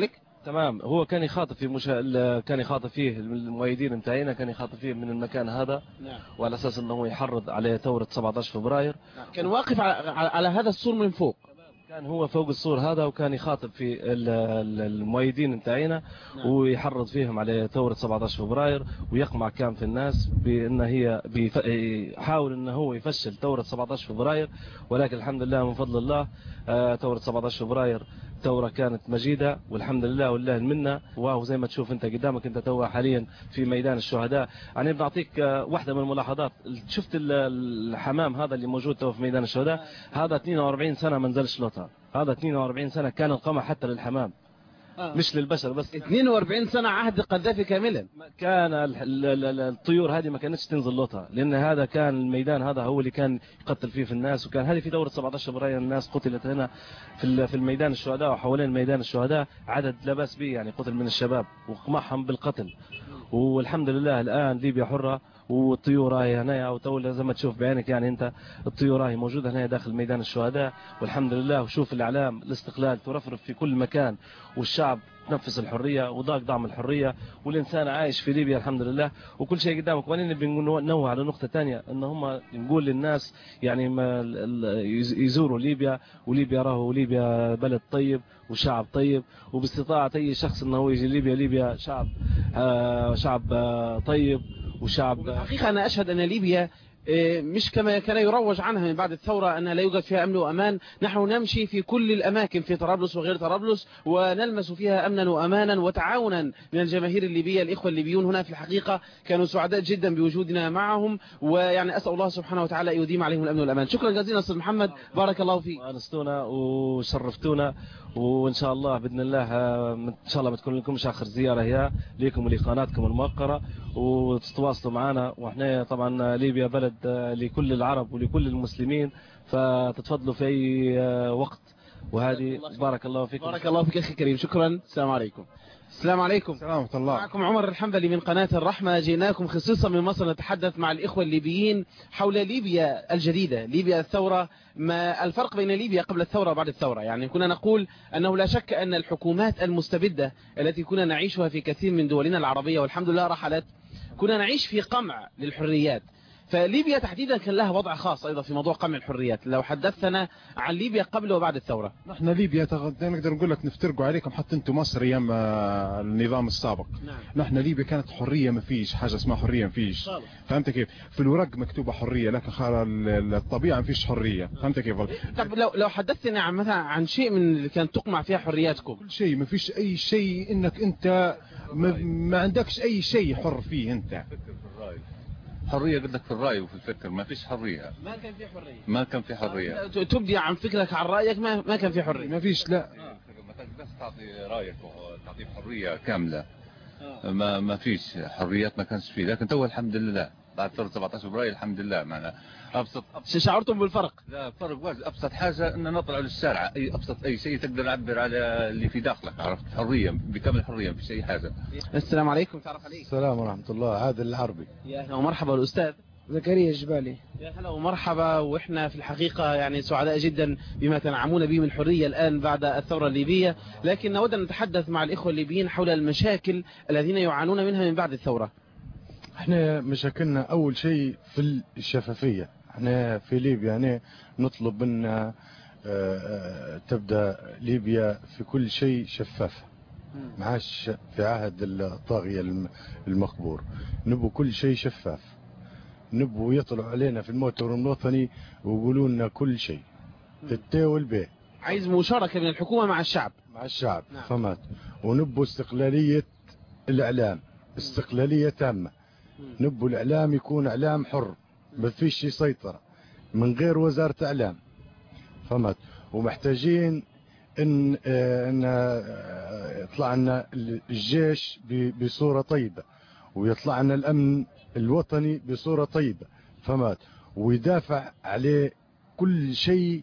تمام. هو كان يخاطب في كان يخاطب فيه المؤيدين نتاعنا، كان يخاطب فيه من المكان هذا. نعم. وعلى اساس انه يحرض على ثوره 17 فبراير. نعم. كان واقف على هذا السور من فوق. كان هو فوق السور هذا، وكان يخاطب في المؤيدين نتاعنا. نعم. ويحرض فيهم على ثورة 17 فبراير، ويقمع كان في الناس بأن هي يحاول أنه هو يفشل ثورة 17 فبراير. ولكن الحمد لله من فضل الله ثورة 17 فبراير ثورة كانت مجيدة، والحمد لله ولله المنة. وهو زي ما تشوف انت قدامك، انت توا حاليا في ميدان الشهداء. يعني بنعطيك واحدة من الملاحظات. شفت الحمام هذا اللي موجود توا في ميدان الشهداء، هذا 42 سنة ما نزلش لوطها. هذا 42 سنة كان القمع حتى للحمام، مش للبشر بس. 42 سنة عهد القذافي كاملا. كان الطيور هذه ما كانتش تنزل لوطها، لأن هذا كان الميدان هذا هو اللي كان يقتل فيه في الناس. وكان هذه في دورة 17 فبراير الناس قتلت هنا في الميدان الشهداء وحوالين ميدان الشهداء، عدد لا بأس به يعني قتل من الشباب وقمعهم بالقتل. والحمد لله الآن ليبيا حرة، والطيور راهي هنا، وتولى زي ما تشوف بعينك يعني انت الطيور راهي موجوده هنا داخل ميدان الشهداء، والحمد لله. وشوف الاعلام الاستقلال ترفرف في كل مكان، والشعب تنفس الحريه وضاق دعم الحريه، والانسان عايش في ليبيا الحمد لله، وكل شيء قدامك. وبعدين بننوه على نقطه ثانيه، ان هم نقول للناس يعني ما يزوروا ليبيا، وليبيا راهو ليبيا بلد طيب وشعب طيب، وباستطاعه اي شخص انه هو يجي ليبيا. ليبيا شعب طيب وشعب. الحقيقة أنا أشهد أن ليبيا مش كما كان يروج عنها من بعد الثورة أنها لا يوجد فيها أمن وأمان. نحن نمشي في كل الأماكن في طرابلس وغير طرابلس، ونلمس فيها أمنا وأمانا وتعاونا من الجماهير الليبية. الإخوة الليبيون هنا في الحقيقة كانوا سعداء جدا بوجودنا معهم، ويعني أسأل الله سبحانه وتعالى يديم عليهم الأمن والأمان. شكرا جزيلا أستاذ محمد، بارك الله فيك. أنستونا وشرفتونا، وإن شاء الله بإذن الله إن شاء الله بتكون لكمش آخر زيارة هي لكم ولقناتكم الموقرة، وتتواصلوا معنا. وإحنا طبعا ليبيا بلد لكل العرب ولكل المسلمين، فتتفضلوا في أي وقت. وهذه بارك الله فيكم. بارك الله فيك أخي كريم، شكرا. السلام عليكم. السلام عليكم. السلام ورحمة الله. معكم عمر الحنبلي من قناة الرحمة. جئناكم خصيصا من مصر نتحدث مع الإخوة الليبيين حول ليبيا الجديدة، ليبيا الثورة. ما الفرق بين ليبيا قبل الثورة وبعد الثورة؟ يعني كنا نقول أنه لا شك أن الحكومات المستبدة التي كنا نعيشها في كثير من دولنا العربية والحمد لله رحلت، كنا نعيش في قمع للحريات. فليبيا تحديدا كان لها وضع خاص أيضا في موضوع قمع الحريات. لو حدثنا عن ليبيا قبل وبعد الثورة. نحن ليبيا نقدر نقول لك نفترقوا عليكم حتى انتم مصر ايام النظام السابق. نعم. نحن ليبيا كانت حرية، ما فيش حاجة اسمها حرية، ما فيش. فهمت كيف؟ في الورق مكتوبة حرية، لكن الطبيعة ما فيش حرية. فهمت كيف؟ طب لو حدثنا عن مثلا عن شيء من اللي كانت تقمع فيها حرياتكم. كل شيء، ما فيش اي شيء انك انت ما عندكش اي شيء حر فيه انت. حرية قد لك في الرأي وفي الفكر، ما فيش حرية. ما كان في حرية. ما كان في حرية. تبدي عن فكرك عن رأيك، ما كان في حرية. ما فيش، لا. ما تقدرش تعطي رأيك وتعطي حرية كاملة. ما فيش حريات، ما كانش فيه. لكن تو الحمد لله بعد ثورة 17 فبراير الحمد لله معنا ابسط. شعرتم بالفرق؟ لا، فرق واجد. ابسط حاجة ان نطلع للشارع، اي شيء تقدر تعبر على اللي في داخلك، عرفت؟ حرية بكامل حرية، ما فيش اي حاجة. السلام عليكم. تعرف عليك. السلام ورحمة الله. عادل العربي. يا اهلا ومرحبا الأستاذ زكريا الجبالي. يا هلا ومرحبا. واحنا في الحقيقة يعني سعداء جدا بما تنعمون به من حرية الآن بعد الثورة الليبية، لكن نود أن نتحدث مع الإخوة الليبيين حول المشاكل الذين يعانون منها من بعد الثورة. احنا مشاكلنا اول شيء في الشفافية. احنا في ليبيا يعني نطلب ان تبدأ ليبيا في كل شيء شفافة، معاش في عهد الطاغية المقبور. نبو كل شيء شفاف، نبو يطلعوا علينا في المؤتمر الوطني ويقولوا لنا كل شيء التي والبي. عايز مشاركة من الحكومة مع الشعب. نعم. فهمت. ونبو استقلالية الإعلام، استقلالية تامة. نبو الإعلام يكون إعلام حر، ما فيش سيطرة من غير وزارة إعلام. فهمت. ومحتاجين ان يطلع لنا الجيش بصورة طيبة، ويطلع لنا الأمن الوطني بصورة طيبة. فهمت. ويدافع عليه كل شيء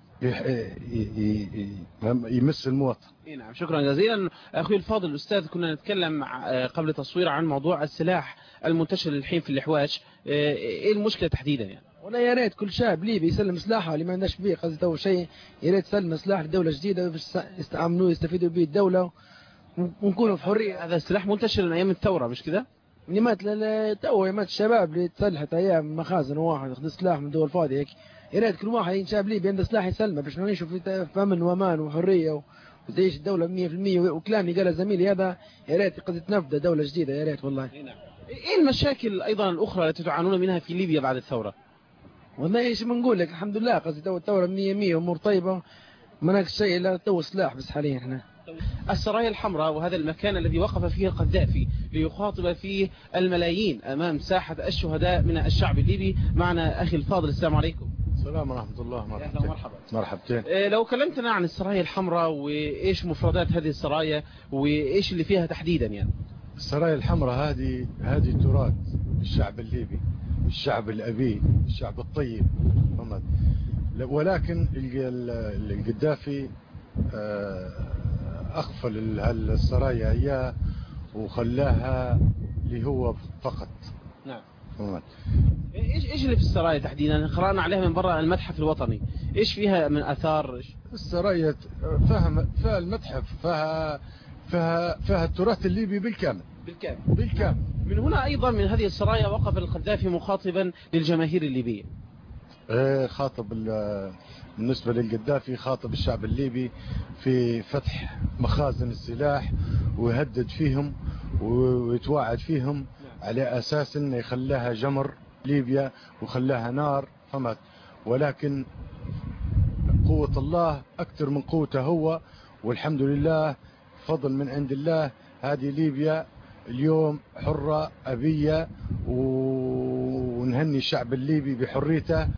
يمس المواطن. نعم، شكرا جزيلا أخي الفاضل الأستاذ. كنا نتكلم قبل تصوير عن موضوع السلاح المنتشر الحين في الإحواش. إيه المشكلة تحديدا يعني؟ والله يا ريت كل شاب ليبي يسلم سلاحه اللي ما عندناش بيه قصده شيء. يا ريت يسلم سلاح لدولة جديدة باش يستعملوه يستفيدوا به الدولة ونكونوا في حريه. هذا السلاح منتشر من ايام الثوره مش كده؟ اللي مات تو مات الشباب اللي تسلحت ايام مخازن واحد ياخذ سلاح من دول فاضيه هيك. يا ريت كل واحد شاب ليبي عنده سلاح يسلمه باش نعيشوا في امن وامان وحريه وتعيش الدوله 100%. وكلامي قال زميلي هذا يا ريت قد تنفذ دوله جديده يا ريت والله. ايه المشاكل ايضا الاخرى التي تعانون منها في ليبيا بعد الثوره؟ والله ايش بنقول لك الحمد لله قصدي تو الثوره 100 امور طيبه ما ناقص شيء الا تو سلاح بس حاليا احنا. السرايا الحمراء وهذا المكان الذي وقف فيه القذافي ليخاطب فيه الملايين امام ساحه الشهداء من الشعب الليبي. معنا اخي الفاضل السلام عليكم. السلام ورحمه الله. مرحبا. مرحبتين. لو كلمتنا عن السرايا الحمراء وايش مفردات هذه السرايا وايش اللي فيها تحديدا يعني؟ السرايا الحمراء هذه تراث الشعب الليبي، الشعب الأبي، الشعب الطيب، ولكن القذافي أغفل السرايا إياه وخلاها اللي هو فقط. نعم. ايش اللي في السرايا تحديدا؟ قرأنا عليها من برا المتحف الوطني، ايش فيها من آثار؟ السرايا فيها المتحف، فيها التراث الليبي بالكامل. من هنا أيضا من هذه السرايا وقف القذافي مخاطبا للجماهير الليبية. خاطب بالنسبة للقذافي خاطب الشعب الليبي في فتح مخازن السلاح ويهدد فيهم ويتواعد فيهم على أساس أنه يخلاها جمر ليبيا وخلاها نار فمت. ولكن قوة الله أكثر من قوته هو، والحمد لله فضل من عند الله. هذه ليبيا اليوم حرة أبية ونهني الشعب الليبي بحريته.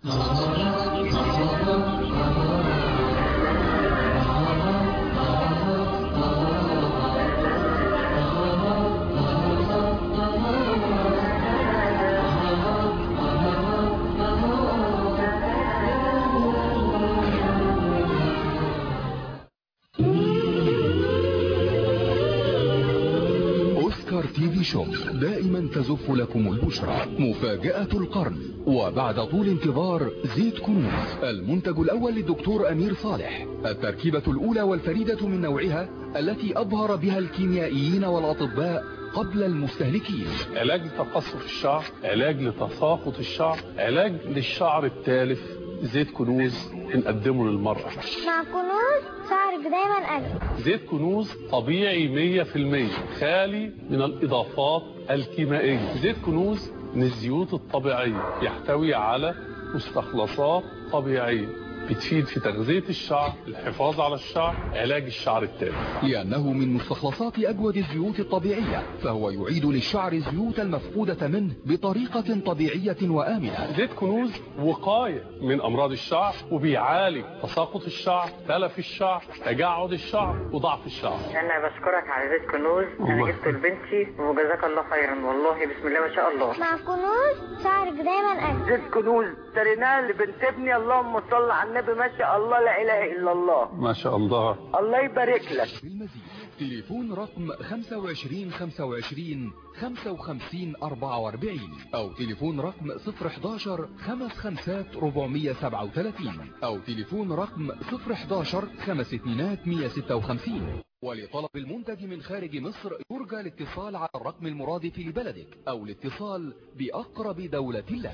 تي في شوب دائما تزف لكم البشرى مفاجأة القرن. وبعد طول انتظار زيت كنوز، المنتج الأول للدكتور أمير صالح، التركيبة الأولى والفريدة من نوعها التي أبهر بها الكيميائيين والأطباء قبل المستهلكين. علاج لتقصف الشعر، علاج لتساقط الشعر، علاج للشعر التالف. زيت كنوز بنقدمه للمرأة. مع كنوز شعرك دايما أجمل. زيت كنوز طبيعي 100%، خالي من الإضافات الكيميائية. زيت كنوز من الزيوت الطبيعية، يحتوي على مستخلصات طبيعية بتفيد في تغذية الشعر، الحفاظ على الشعر، علاج الشعر التالف. لأنه من مستخلصات أجود الزيوت الطبيعية، فهو يعيد للشعر الزيوت المفقودة منه بطريقة طبيعية وآمنة. زيت كنوز وقاية من أمراض الشعر، وبيعالج تساقط الشعر، تلف الشعر، تجعد الشعر، وضعف الشعر. أنا بشكرك على زيت كنوز، أنا جبته لبنتي وجزاك الله خيرا والله، بسم الله ما شاء الله. مع كنوز شعرك دايما أجمل. زيت كنوز اشتريناه لبنت ابني، اللهم صل على النبي، ما شاء الله لا اله الا الله. ما شاء الله. الله يبارك لك. بالمزيد تليفون رقم 25 25 55 44 او تليفون رقم 011 55 437 او تليفون رقم 011 52 156. ولطلب المنتج من خارج مصر يرجى الاتصال على الرقم المرادف لبلدك او الاتصال بأقرب دولة لك.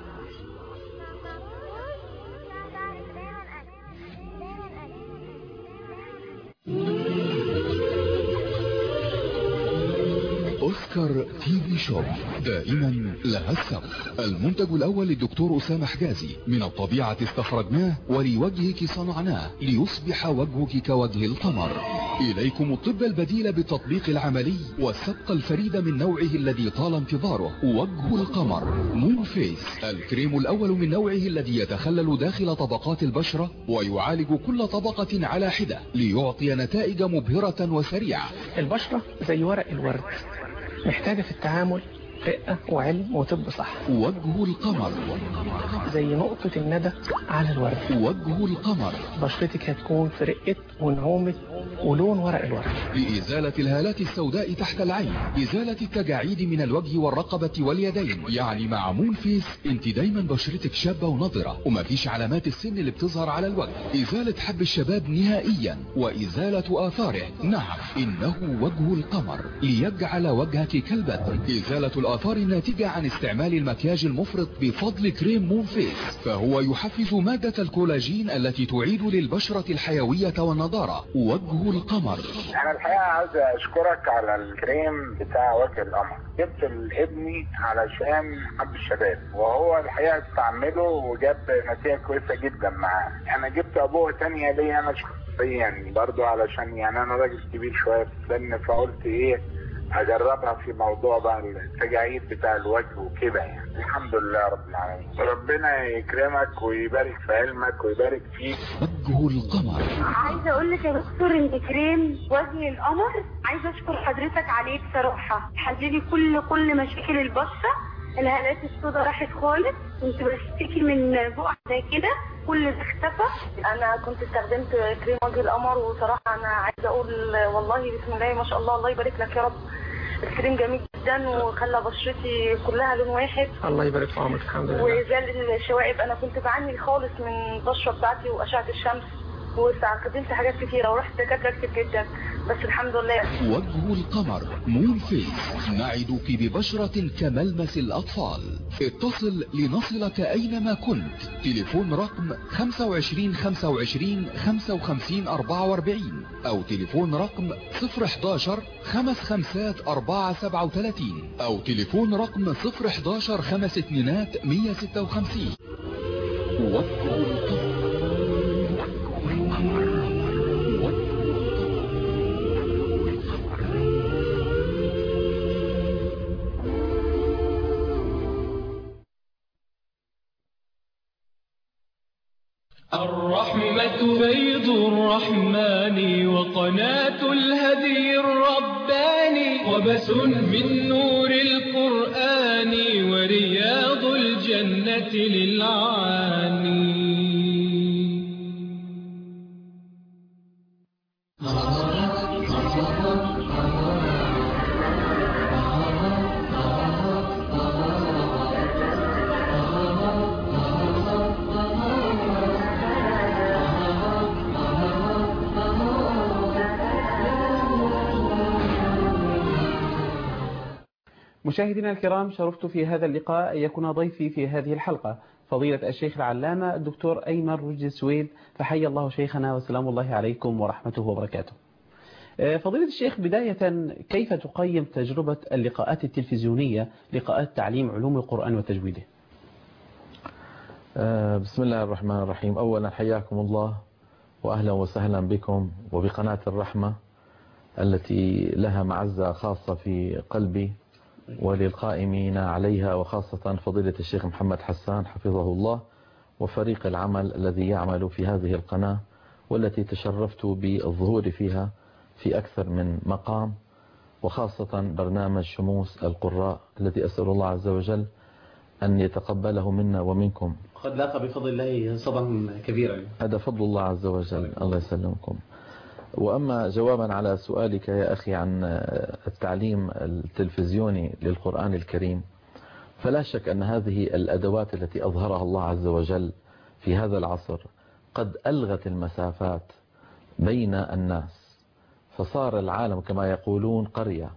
أوسكار تي في شوب دائما لها السبق. المنتج الأول للدكتور أسامة حجازي، من الطبيعة استخرجناه ولوجهك صنعناه ليصبح وجهك كوجه القمر. إليكم الطب البديل بالتطبيق العملي والسبق الفريد من نوعه الذي طال انتظاره، وجه القمر مون فيس، الكريم الأول من نوعه الذي يتخلل داخل طبقات البشرة ويعالج كل طبقة على حدة ليعطي نتائج مبهرة وسريعة. البشرة زي ورق الورد، محتاجة في التعامل رقة وعلم وطب صح. وجه القمر زي نقطة الندى على الورد. وجه القمر بشرتك هتكون في رقة ونعومة ولون ورق الورد. لإزالة الهالات السوداء تحت العين، إزالة التجاعيد من الوجه والرقبة واليدين. يعني مع مون فيس انت دايما بشرتك شابة ونضرة ومفيش علامات السن اللي بتظهر على الوجه. إزالة حب الشباب نهائيا وإزالة آثاره. نعم، إنه وجه القمر ليجعل وجهك كالبدر. إزالة الآثار الناتجة عن استعمال المكياج المفرط بفضل كريم مون فيس، فهو يحفز مادة الكولاجين التي تعيد للبشرة الحيوية والنضارة. وجه القمر. أنا الحقيقة عايز أشكرك على الكريم بتاع وجه القمر. جبت لابني علشان حب الشباب، وهو الحقيقة استعمله وجاب نتيجة كويسة جدا معاه. أنا جبت أبوه تانية ليا أنا شخصيا برضو، علشان يعني أنا راجل كبير شوية في السن، فقلت إيه اجربها في موضوع بقى التجاعيد بتاع الوجه وكده. يعني الحمد لله رب العالمين، ربنا يكرمك ويبارك في علمك ويبارك فيك. وجه القمر. عايزه اقول لك يا دكتور ان كريم وجه القمر عايزه اشكر حضرتك عليه بصراحه، حللي كل مشاكل البشره. الهالات السوداء راحت خالص، كنت بشتكي من بقع زي كده كل ده اختفى. انا كنت استخدمت كريم وجه القمر، وصراحه انا عايزه اقول والله بسم الله ما شاء الله، الله يبارك لك يا رب. الكريم جميل جدا وخلى بشرتي كلها لون واحد. الله يبارك في عمرك. الحمد لله. وزال الشوائب، انا كنت بعاني خالص من البشره بتاعتي واشعه الشمس، واستخدمت حاجات كتيره ورحت دكاتره كتير جدا، بس الحمد لله. وجه القمر مون فيس، نعدك ببشرة كملمس الأطفال. اتصل لنصلك أينما كنت. تليفون رقم 25 25 55 44 أو تليفون رقم 011 55 437 أو تليفون رقم 011 52 156. وجه القمر. الرحمة بيض الرحمن وقناة الهدي الرباني، وبس من نور القرآن ورياض الجنة للعاني. مشاهدينا الكرام، شرفت في هذا اللقاء أن يكون ضيفي في هذه الحلقة فضيلة الشيخ العلامة الدكتور أيمن رشدي السويد، فحيا الله شيخنا وسلام الله عليكم ورحمته وبركاته. فضيلة الشيخ، بداية كيف تقيم تجربة اللقاءات التلفزيونية، لقاءات تعليم علوم القرآن وتجويده؟ بسم الله الرحمن الرحيم. أولا حياكم الله وأهلا وسهلا بكم وبقناة الرحمة التي لها معزة خاصة في قلبي وللقائمين عليها، وخاصة فضيلة الشيخ محمد حسان حفظه الله وفريق العمل الذي يعمل في هذه القناة، والتي تشرفت بالظهور فيها في أكثر من مقام، وخاصة برنامج شموس القراء الذي أسأل الله عز وجل أن يتقبله منا ومنكم. قد لاقى بفضل الله صدى كبيرا. هذا فضل الله عز وجل، الله يسلمكم. وأما جوابا على سؤالك يا أخي عن التعليم التلفزيوني للقرآن الكريم، فلا شك أن هذه الأدوات التي أظهرها الله عز وجل في هذا العصر قد ألغت المسافات بين الناس، فصار العالم كما يقولون قرية.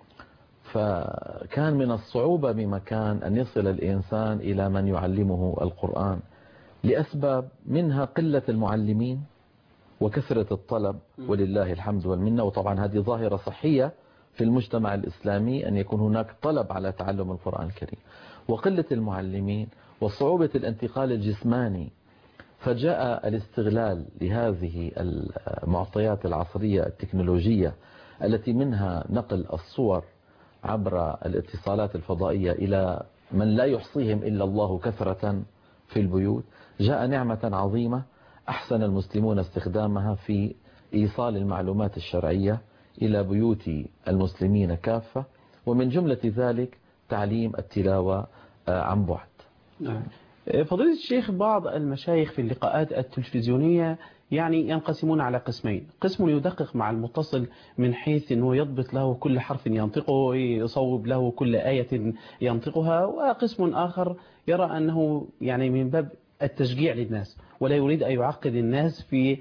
فكان من الصعوبة بمكان أن يصل الإنسان إلى من يعلمه القرآن لأسباب، منها قلة المعلمين وكثرة الطلب، ولله الحمد والمنة. وطبعا هذه ظاهرة صحية في المجتمع الإسلامي أن يكون هناك طلب على تعلم القرآن الكريم، وقلة المعلمين وصعوبة الانتقال الجسماني. فجاء الاستغلال لهذه المعطيات العصرية التكنولوجية التي منها نقل الصور عبر الاتصالات الفضائية إلى من لا يحصيهم إلا الله كثرة في البيوت. جاء نعمة عظيمة أحسن المسلمون استخدامها في إيصال المعلومات الشرعية إلى بيوت المسلمين كافة، ومن جملة ذلك تعليم التلاوة عن بعد. نعم. فضيلة الشيخ، بعض المشايخ في اللقاءات التلفزيونية يعني ينقسمون على قسمين: قسم يدقق مع المتصل من حيث أنه يضبط له كل حرف ينطقه، يصوب له كل آية ينطقها، وقسم آخر يرى أنه يعني من باب التشجيع للناس ولا يريد أن يعقد الناس في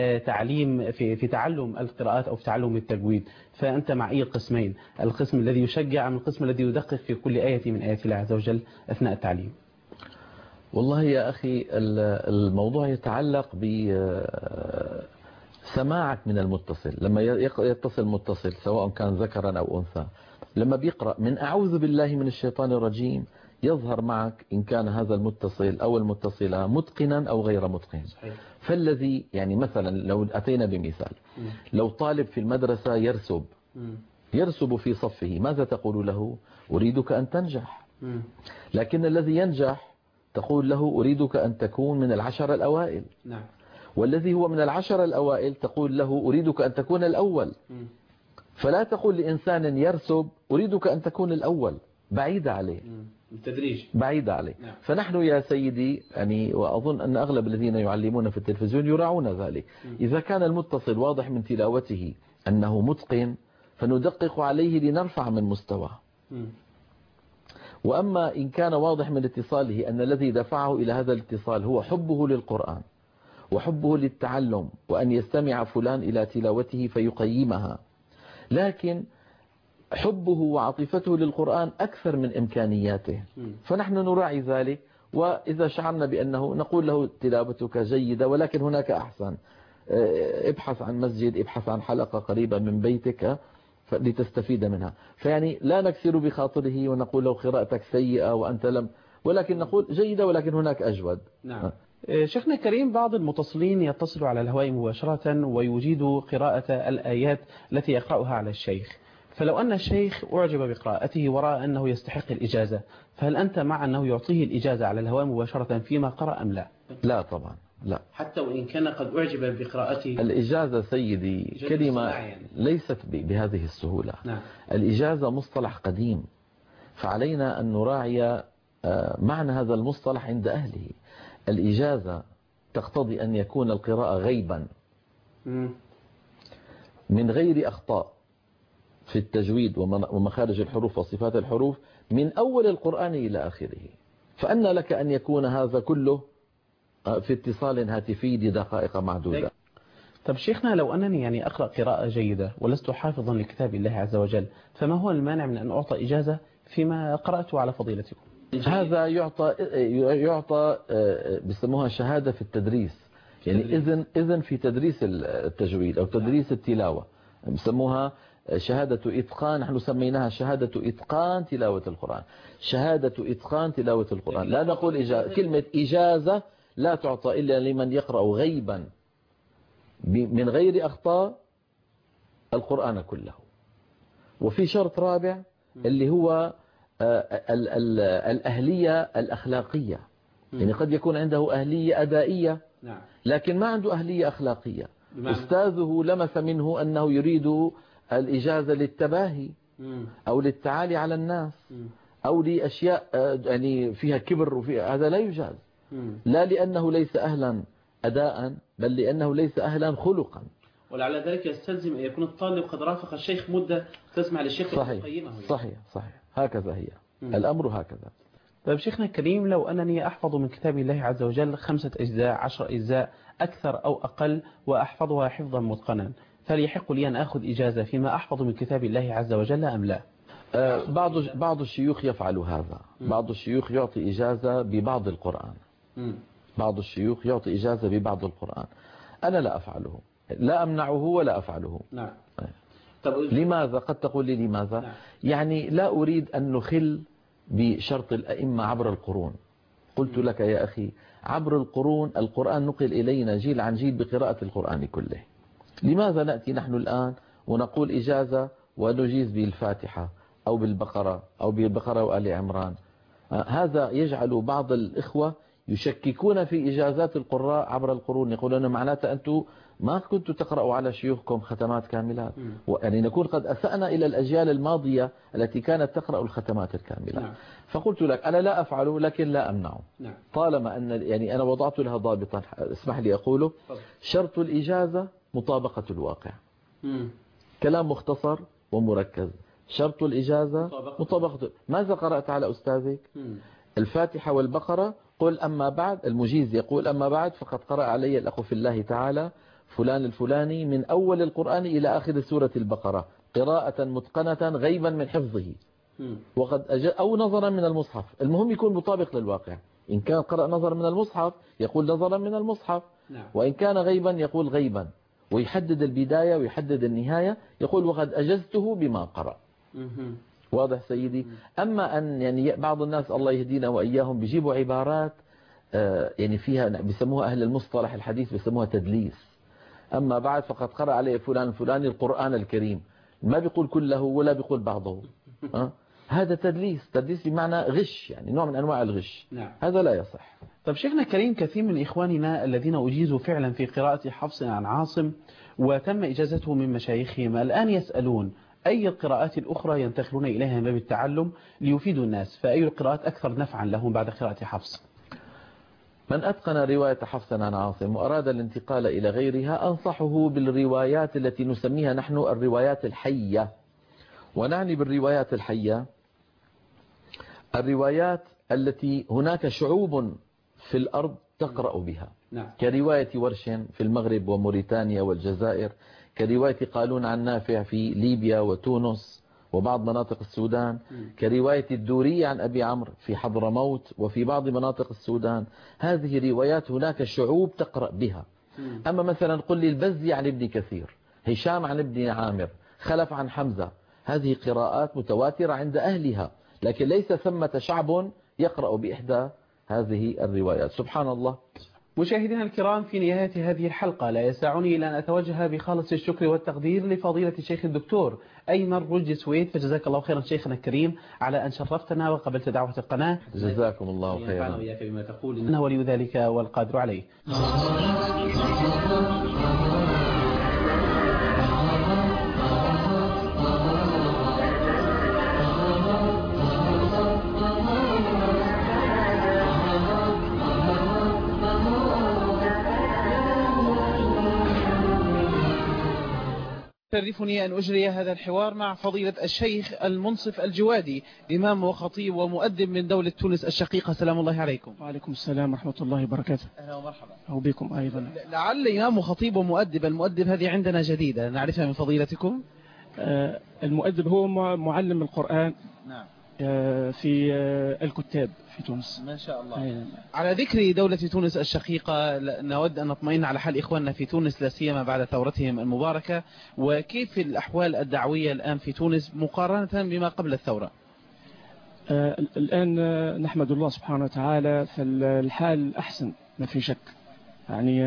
تعلم القراءات أو في تعلم التجويد. فأنت مع أي القسمين؟ القسم الذي يشجع أم القسم الذي يدقق في كل آية من آيات الله عز وجل أثناء التعليم؟ والله يا أخي الموضوع يتعلق بسماعك من المتصل. لما يتصل متصل سواء كان ذكرا أو أنثى، لما بيقرأ من أعوذ بالله من الشيطان الرجيم يظهر معك إن كان هذا المتصل أو المتصلة متقنا أو غير متقن. فالذي يعني مثلا لو أتينا بمثال، لو طالب في المدرسة يرسب في صفه، ماذا تقول له؟ أريدك أن تنجح. لكن الذي ينجح تقول له أريدك أن تكون من 10 الأوائل. نعم. والذي هو من 10 الأوائل تقول له أريدك أن تكون الأول. فلا تقول لإنسان يرسب أريدك أن تكون الأول، بعيدة عليه، بالتدريج بعيدة عليه. نعم. فنحن يا سيدي يعني، وأظن أن أغلب الذين يعلمون في التلفزيون يراعون ذلك، إذا كان المتصل واضح من تلاوته أنه متقن فندقق عليه لنرفع من مستواه. وأما إن كان واضح من اتصاله أن الذي دفعه إلى هذا الاتصال هو حبه للقرآن وحبه للتعلم، وأن يستمع فلان إلى تلاوته فيقيمها، لكن حبه وعاطفته للقرآن أكثر من إمكانياته، فنحن نراعي ذلك. وإذا شعرنا بأنه نقول له تلاوتك جيدة ولكن هناك أحسن، ابحث عن مسجد، ابحث عن حلقة قريبة من بيتك لتستفيد منها. فيعني لا نكسر بخاطره ونقول له قراءتك سيئة وأنت لم، ولكن نقول جيدة ولكن هناك أجود. نعم. شيخنا الكريم، بعض المتصلين يتصلوا على الهواء مباشرة ويجيدوا قراءة الآيات التي يقرأها على الشيخ، فلو أن الشيخ أعجب بقراءته ورأى أنه يستحق الإجازة، فهل أنت مع أنه يعطيه الإجازة على الهواء مباشرة فيما قرأ أم لا؟ لا طبعا لا، حتى وإن كان قد أعجب بقراءته. الإجازة سيدي كلمة يعني ليست بهذه السهولة. نعم. الإجازة مصطلح قديم، فعلينا أن نراعي معنى هذا المصطلح عند أهله. الإجازة تقتضي أن يكون القراءة غيبا من غير أخطاء في التجويد ومخارج الحروف وصفات الحروف من أول القرآن إلى آخره. فأن لك أن يكون هذا كله في اتصال هاتفي لدقائق معدودة. طب شيخنا، لو أنني يعني أقرأ قراءة جيدة ولست حافظا لكتاب الله عز وجل، فما هو المانع من أن أعطى إجازة فيما قرأته على فضيلتكم؟ هذا يعطى بيسموها شهادة في التدريس، يعني إذن في تدريس التجويد أو تدريس التلاوة، بيسموها شهادة إتقان. نحن سميناها شهادة إتقان تلاوة القرآن، شهادة إتقان تلاوة القرآن. لا نقول إجازة. كلمة إجازة لا تعطى إلا لمن يقرأ غيبا من غير أخطاء القرآن كله. وفي شرط رابع اللي هو الأهلية الأخلاقية، يعني قد يكون عنده أهلية أدائية لكن ما عنده أهلية أخلاقية. أستاذه لمس منه أنه يريد الإجازة للتباهي أو للتعالي على الناس أو لأشياء يعني فيها كبر وفيها، هذا لا يجاز، لا لأنه ليس أهلا أداء بل لأنه ليس أهلا خلقا. ولعل ذلك يستلزم أن يكون الطالب قد رافق الشيخ مدة تسمع للشيخ صحيح صحيح هكذا هي الأمر هكذا. طيب شيخنا الكريم، لو أنني أحفظ من كتاب الله عز وجل 5 أجزاء 10 أجزاء أكثر أو أقل وأحفظها حفظا متقنا، فهل يحق لي أن أخذ إجازة فيما أحفظ من كتاب الله عز وجل أم لا؟ بعض الشيوخ يفعل هذا. بعض الشيوخ يعطي إجازة ببعض القرآن. بعض الشيوخ يعطي إجازة ببعض القرآن. أنا لا أفعله، لا أمنعه ولا أفعله. نعم. لماذا؟ قد تقول لي لماذا؟ نعم. يعني لا أريد أن نخل بشرط الأئمة عبر القرون. قلت لك يا أخي عبر القرون القرآن نقل إلينا جيل عن جيل بقراءة القرآن كله. لماذا نأتي نحن الآن ونقول إجازة ونجيز بالفاتحة أو بالبقرة أو بالبقرة وآل عمران؟ هذا يجعل بعض الإخوة يشككون في إجازات القراء عبر القرون، يقولون معناتها أنتم ما كنتوا تقرأوا على شيوخكم ختمات كاملات، يعني نكون قد أسأنا إلى الأجيال الماضية التي كانت تقرأ الختمات الكاملات. فقلت لك أنا لا أفعله لكن لا أمنعه، طالما أن يعني أنا وضعت لها ضابطا اسمح لي أقوله: شرط الإجازة مطابقة الواقع. كلام مختصر ومركز. شرط الإجازة مطابقة. ماذا قرأت على أستاذك؟ الفاتحة والبقرة. قل أما بعد. المجيز يقول أما بعد فقد قرأ علي الأخ في الله تعالى فلان الفلاني من أول القرآن إلى آخر سورة البقرة قراءة متقنة غيبا من حفظه وقد أو نظرا من المصحف. المهم يكون مطابق للواقع. إن كان قرأ نظرا من المصحف يقول نظرا من المصحف، وإن كان غيبا يقول غيبا، ويحدد البداية ويحدد النهاية، يقول وقد أجزته بما قرأ. واضح سيدي؟ أما أن يعني بعض الناس الله يهدينا وإياهم بيجيبوا عبارات يعني فيها بيسموها أهل المصطلح الحديث بيسموها تدليس. أما بعد فقد قرأ عليه فلان الفلاني القرآن الكريم، ما بيقول كله ولا بيقول بعضه. هذا تدليس. تدليس بمعنى غش، يعني نوع من أنواع الغش. هذا لا يصح. طب شيخنا الكريم، كثير من إخواننا الذين أجيزوا فعلا في قراءة حفص عن عاصم وتم إجازته من مشايخهم الآن يسألون أي القراءات الأخرى ينتقلون إليها من باب التعلم ليفيدوا الناس، فأي القراءات أكثر نفعا لهم بعد قراءة حفص؟ من أتقن رواية حفص عن عاصم وأراد الانتقال إلى غيرها أنصحه بالروايات التي نسميها نحن الروايات الحية. ونعني بالروايات الحية الروايات التي هناك شعوب في الأرض تقرأ بها، كرواية ورش في المغرب وموريتانيا والجزائر، كرواية قالون عن نافع في ليبيا وتونس وبعض مناطق السودان، كرواية الدوري عن أبي عمرو في حضرموت وفي بعض مناطق السودان. هذه روايات هناك شعوب تقرأ بها. أما مثلا قل لي البزي عن ابن كثير، هشام عن ابن عامر، خلف عن حمزة، هذه قراءات متواترة عند أهلها، لكن ليس ثمة شعب يقرأ بإحدى هذه الروايات. سبحان الله. مشاهدينا الكرام، في نهاية هذه الحلقة لا يسعني إلا أن أتوجه بخالص الشكر والتقدير لفضيلة الشيخ الدكتور أيمن رشدي سويد، فجزاك الله خيرا شيخنا الكريم على أن شرفتنا وقبلت دعوة القناة. جزاكم الله خيرا. وإياك بما تقول إنه ولي ذلك والقادر عليه. يشرفني أن أجري هذا الحوار مع فضيلة الشيخ المنصف الجوادي، إمام وخطيب ومؤدب من دولة تونس الشقيقة. سلام الله عليكم. وعليكم السلام ورحمة الله وبركاته. أهلا ومرحبا. وبكم أيضا. لعل إمام وخطيب ومؤدب، المؤدب هذه عندنا جديدة نعرفها من فضيلتكم. المؤدب هو معلم القرآن. نعم. في الكتاب في تونس. ما شاء الله. على ذكر دولة تونس الشقيقة، نود أن نطمئن على حال إخواننا في تونس لا سيما بعد ثورتهم المباركة، وكيف الأحوال الدعوية الآن في تونس مقارنة بما قبل الثورة؟ الآن نحمد الله سبحانه وتعالى، فالحال أحسن ما في شك. يعني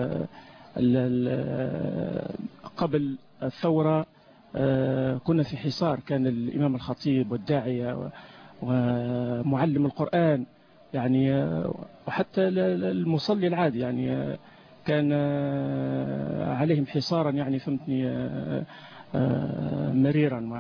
قبل الثورة كنا في حصار، كان الإمام الخطيب والداعية ومعلم القرآن يعني، وحتى المصلي العادي يعني كان عليهم حصارا، يعني فهمتني، مريرا.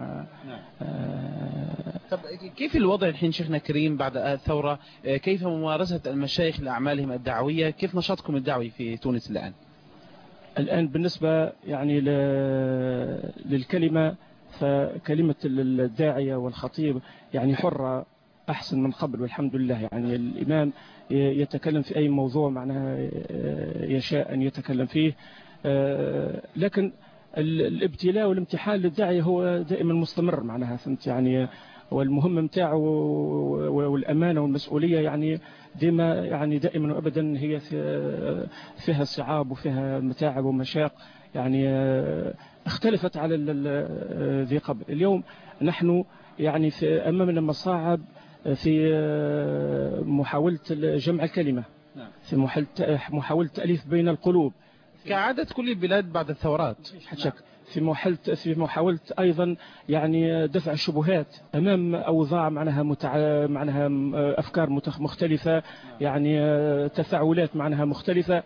طب كيف الوضع الحين شيخنا كريم بعد الثورة؟ كيف ممارسة المشايخ لأعمالهم الدعوية؟ كيف نشاطكم الدعوي في تونس الآن؟ الآن بالنسبة يعني للكلمة، فكلمة الداعية والخطيب يعني حرة أحسن من قبل والحمد لله. يعني الإمام يتكلم في أي موضوع معناها يشاء أن يتكلم فيه، لكن الابتلاء والامتحان للداعية هو دائما مستمر معناها، فهمت يعني، والمهم متاعه والأمانة والمسؤولية يعني دائما وأبدا هي فيها صعاب وفيها متاعب ومشاق، يعني اختلفت على ذي قبل. اليوم نحن يعني أمامنا مصاعب في محاولة جمع الكلمة، في محاولة تأليف بين القلوب، كعادة كل البلاد بعد الثورات. شك في محاولة أيضا يعني دفع الشبهات أمام أوضاع معناها أفكار مختلفة، يعني تفاعلات معناها مختلفة،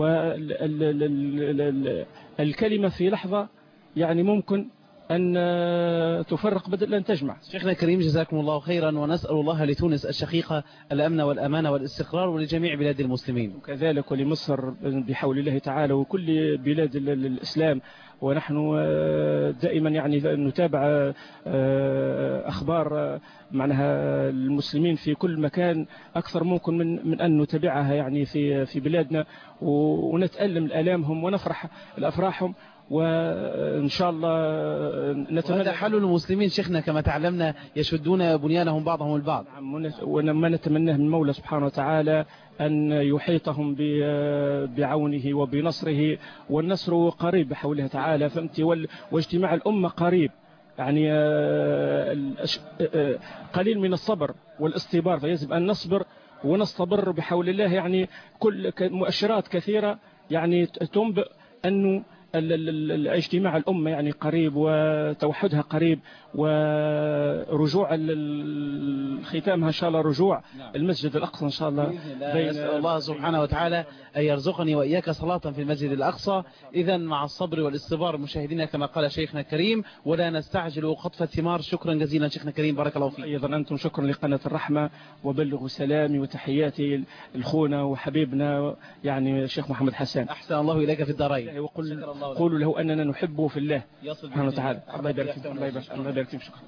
والكلمة في لحظة يعني ممكن أن تفرق بدل أن تجمع. شيخنا الكريم جزاكم الله خيرا، ونسأل الله لتونس الشقيقة الأمن والأمان والاستقرار، ولجميع بلاد المسلمين وكذلك ولمصر بحول الله تعالى وكل بلاد الإسلام. ونحن دائما يعني نتابع أخبار معناها المسلمين في كل مكان أكثر ممكن من أن نتابعها يعني في بلادنا، ونتألم الآلامهم ونفرح الأفراحهم، وإن شاء الله نتمنى. هذا حال المسلمين شيخنا كما تعلمنا، يشدون بنيانهم بعضهم البعض. وما نتمناه من المولى سبحانه وتعالى أن يحيطهم بعونه وبنصره، والنصر قريب بحوله تعالى، فهمت، واجتماع الأمة قريب، يعني قليل من الصبر والاصطبار، فيجب أن نصبر ونصطبر بحول الله. يعني كل مؤشرات كثيرة يعني تنبئ أنه اجتماع الأمة يعني قريب، وتوحدها قريب، ورجوع ختامها إن شاء الله، رجوع المسجد الأقصى إن شاء الله. نسأل الله سبحانه وتعالى أن يرزقني وإياك صلاة في المسجد الأقصى. إذا مع الصبر والاستبار مشاهدينا كما قال شيخنا الكريم، ولا نستعجل قطف الثمار. شكرا جزيلا شيخنا الكريم، بارك الله فيك. أيضا أنتم شكرا لقناة الرحمة، وبلغوا سلامي وتحياتي لأخونا وحبيبنا يعني الشيخ محمد حسان. أحسن الله إليك في الدارين. قولوا له أننا نحبه في الله سبحانه وتعالى. الله يبارك فيك. الله يبارك فيك. شكرا.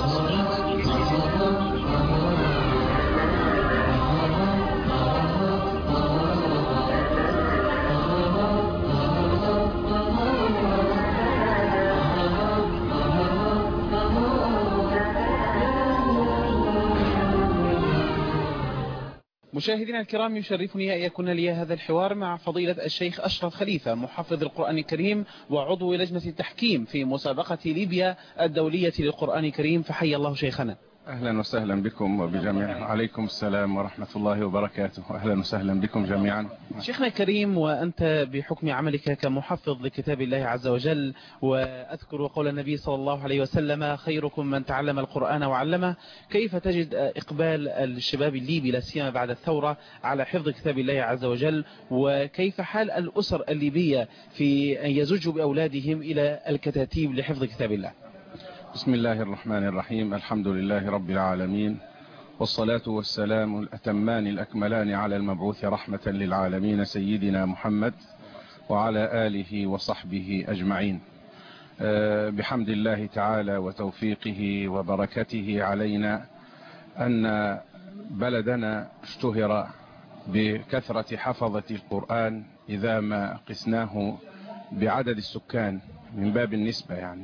مشاهدينا الكرام، يشرفني أن يكون لي هذا الحوار مع فضيلة الشيخ أشرف خليفة، محفظ القرآن الكريم وعضو لجنة التحكيم في مسابقة ليبيا الدولية للقرآن الكريم. فحي الله شيخنا. أهلا وسهلا بكم وبجميع. عليكم السلام ورحمة الله وبركاته. أهلا وسهلا بكم جميعا. شيخنا الكريم، وأنت بحكم عملك كمحفظ لكتاب الله عز وجل، وأذكر قول النبي صلى الله عليه وسلم: خيركم من تعلم القرآن وعلمه، كيف تجد إقبال الشباب الليبي لا سيما بعد الثورة على حفظ كتاب الله عز وجل، وكيف حال الأسر الليبية في أن يزجوا بأولادهم إلى الكتاتيب لحفظ كتاب الله؟ بسم الله الرحمن الرحيم. الحمد لله رب العالمين، والصلاة والسلام الأتمان الأكملان على المبعوث رحمة للعالمين سيدنا محمد وعلى آله وصحبه أجمعين. بحمد الله تعالى وتوفيقه وبركته علينا أن بلدنا اشتهر بكثرة حفظة القرآن إذا ما قسناه بعدد السكان من باب النسبة يعني.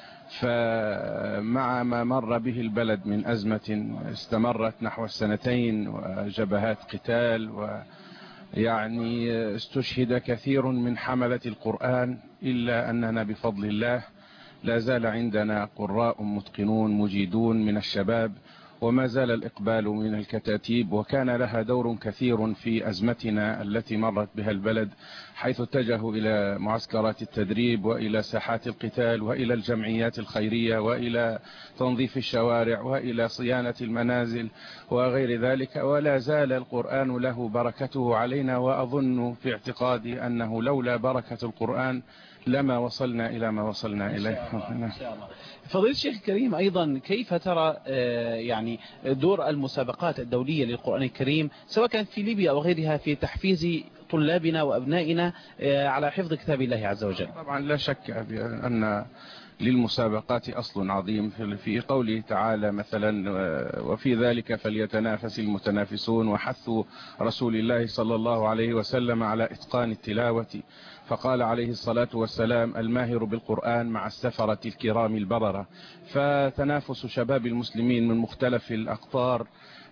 فمع ما مر به البلد من أزمة استمرت نحو 2 وجبهات قتال، ويعني استشهد كثير من حملة القرآن، إلا أننا بفضل الله لا زال عندنا قراء متقنون مجيدون من الشباب، وما زال الإقبال من الكتاتيب، وكان لها دور كثير في أزمتنا التي مرت بها البلد، حيث اتجهوا إلى معسكرات التدريب وإلى ساحات القتال وإلى الجمعيات الخيرية وإلى تنظيف الشوارع وإلى صيانة المنازل وغير ذلك. ولا زال القرآن له بركته علينا، وأظن في اعتقادي أنه لولا بركة القرآن لما وصلنا إلى ما وصلنا إليه. فضيلة الشيخ الكريم، أيضا كيف ترى يعني دور المسابقات الدولية للقرآن الكريم سواء كانت في ليبيا أو غيرها في تحفيز طلابنا وأبنائنا على حفظ كتاب الله عز وجل؟ طبعا لا شك أن للمسابقات أصل عظيم في قوله تعالى مثلا: وفي ذلك فليتنافس المتنافسون، وحث رسول الله صلى الله عليه وسلم على إتقان التلاوة، فقال عليه الصلاة والسلام: الماهر بالقرآن مع السفرة الكرام البررة. فتنافس شباب المسلمين من مختلف الأقطار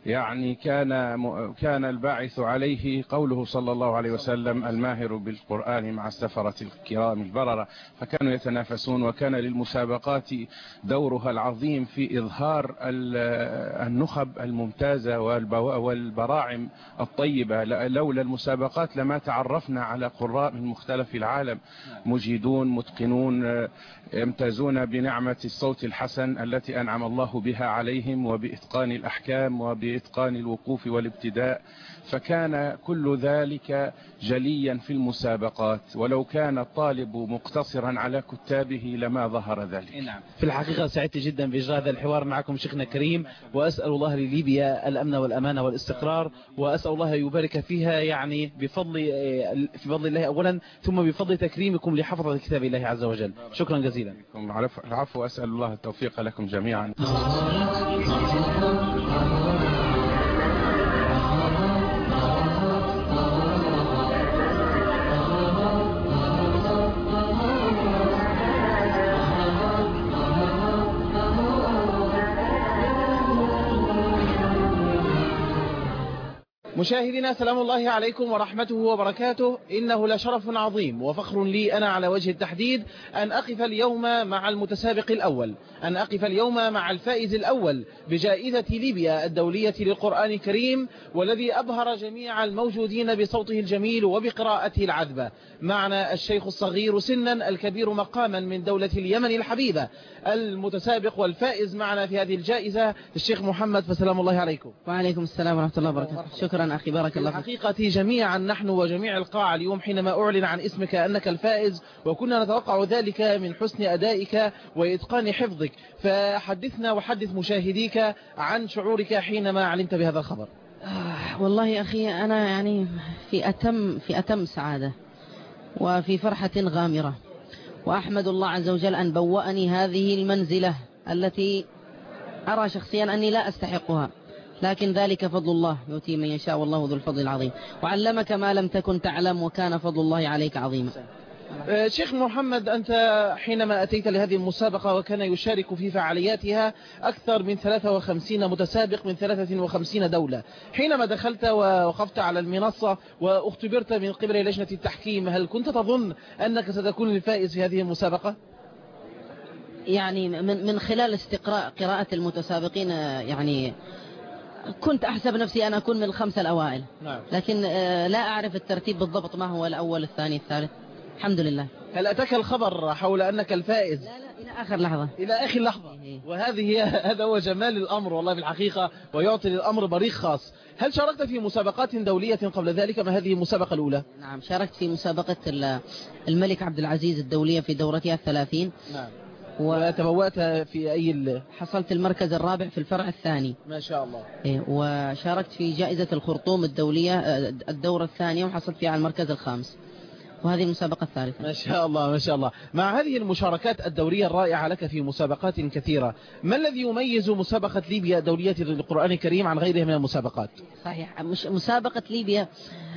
يعني كان الباعث عليه قوله صلى الله عليه وسلم: الماهر بالقرآن مع السفرة الكرام البررة. فكانوا يتنافسون، وكان للمسابقات دورها العظيم في إظهار النخب الممتازة والبراعم الطيبة. لولا المسابقات لما تعرفنا على قراء من مختلف العالم، مجيدون متقنون يمتازون بنعمة الصوت الحسن التي أنعم الله بها عليهم، وبإتقان الأحكام وبإتقان الوقوف والابتداء. فكان كل ذلك جليا في المسابقات، ولو كان الطالب مقتصرا على كتابه لما ظهر ذلك. نعم، في الحقيقة سعدت جدا بإجراء هذا الحوار معكم شيخنا الكريم، وأسأل الله لليبيا الأمن والأمانة والاستقرار، وأسأل الله يبارك فيها يعني بفضل الله أولا، ثم بفضل تكريمكم لحفظة كتاب الله عز وجل. شكرا جزيلا. العفو، أسأل الله التوفيق لكم جميعا. مشاهدينا سلام الله عليكم ورحمته وبركاته. إنه لشرف عظيم وفخر لي أنا على وجه التحديد أن أقف اليوم مع المتسابق الأول، أن أقف اليوم مع الفائز الأول بجائزة ليبيا الدولية للقرآن الكريم، والذي أبهر جميع الموجودين بصوته الجميل وبقراءته العذبة. معنا الشيخ الصغير سنا الكبير مقاما من دولة اليمن الحبيبة، المتسابق والفائز معنا في هذه الجائزة الشيخ محمد، فسلام الله عليكم. وعليكم السلام ورحمة الله وبركاته. شكرا أخي، بارك الله فيك. حقيقة جميعا نحن وجميع القاعة اليوم حينما أعلن عن اسمك أنك الفائز، وكنا نتوقع ذلك من حسن أدائك وإتقان حفظك، فحدثنا وحدث مشاهديك عن شعورك حينما علمت بهذا الخبر. والله أخي أنا يعني في أتم سعادة وفي فرحة غامرة، وأحمد الله عز وجل أن بوأني هذه المنزلة التي أرى شخصيا أني لا أستحقها، لكن ذلك فضل الله يؤتي من يشاء، والله ذو الفضل العظيم. وعلمك ما لم تكن تعلم، وكان فضل الله عليك عظيما. شيخ محمد، أنت حينما أتيت لهذه المسابقة وكان يشارك في فعالياتها أكثر من 53 متسابق من 53 دولة، حينما دخلت ووقفت على المنصة واختبرت من قبل لجنة التحكيم، هل كنت تظن أنك ستكون الفائز في هذه المسابقة؟ يعني من خلال استقراء قراءة المتسابقين يعني كنت أحسب نفسي أن أكون من الخمسة الأوائل. نعم. لكن لا أعرف الترتيب بالضبط، ما هو الأول الثاني الثالث. الحمد لله. هل أتاك الخبر حول أنك الفائز؟ لا إلى آخر لحظة. إلى آخر لحظة. هذا هو جمال الأمر والله في الحقيقة، ويعطي للأمر بريق خاص. هل شاركت في مسابقات دولية قبل ذلك؟ ما هذه المسابقة الأولى؟ نعم، شاركت في مسابقة الملك عبد العزيز الدولية في دورتها 30. نعم. وتبوأت في أي حصلت المركز الرابع في الفرع الثاني. ما شاء الله. وشاركت في جائزة الخرطوم الدولية الدورة الثانية، وحصلت فيها على المركز الخامس، وهذه المسابقة الثالثة. ما شاء الله ما شاء الله. مع هذه المشاركات الدورية الرائعة لك في مسابقات كثيرة، ما الذي يميز مسابقة ليبيا الدولية للقرآن الكريم عن غيرها من المسابقات؟ صحيح، مسابقة ليبيا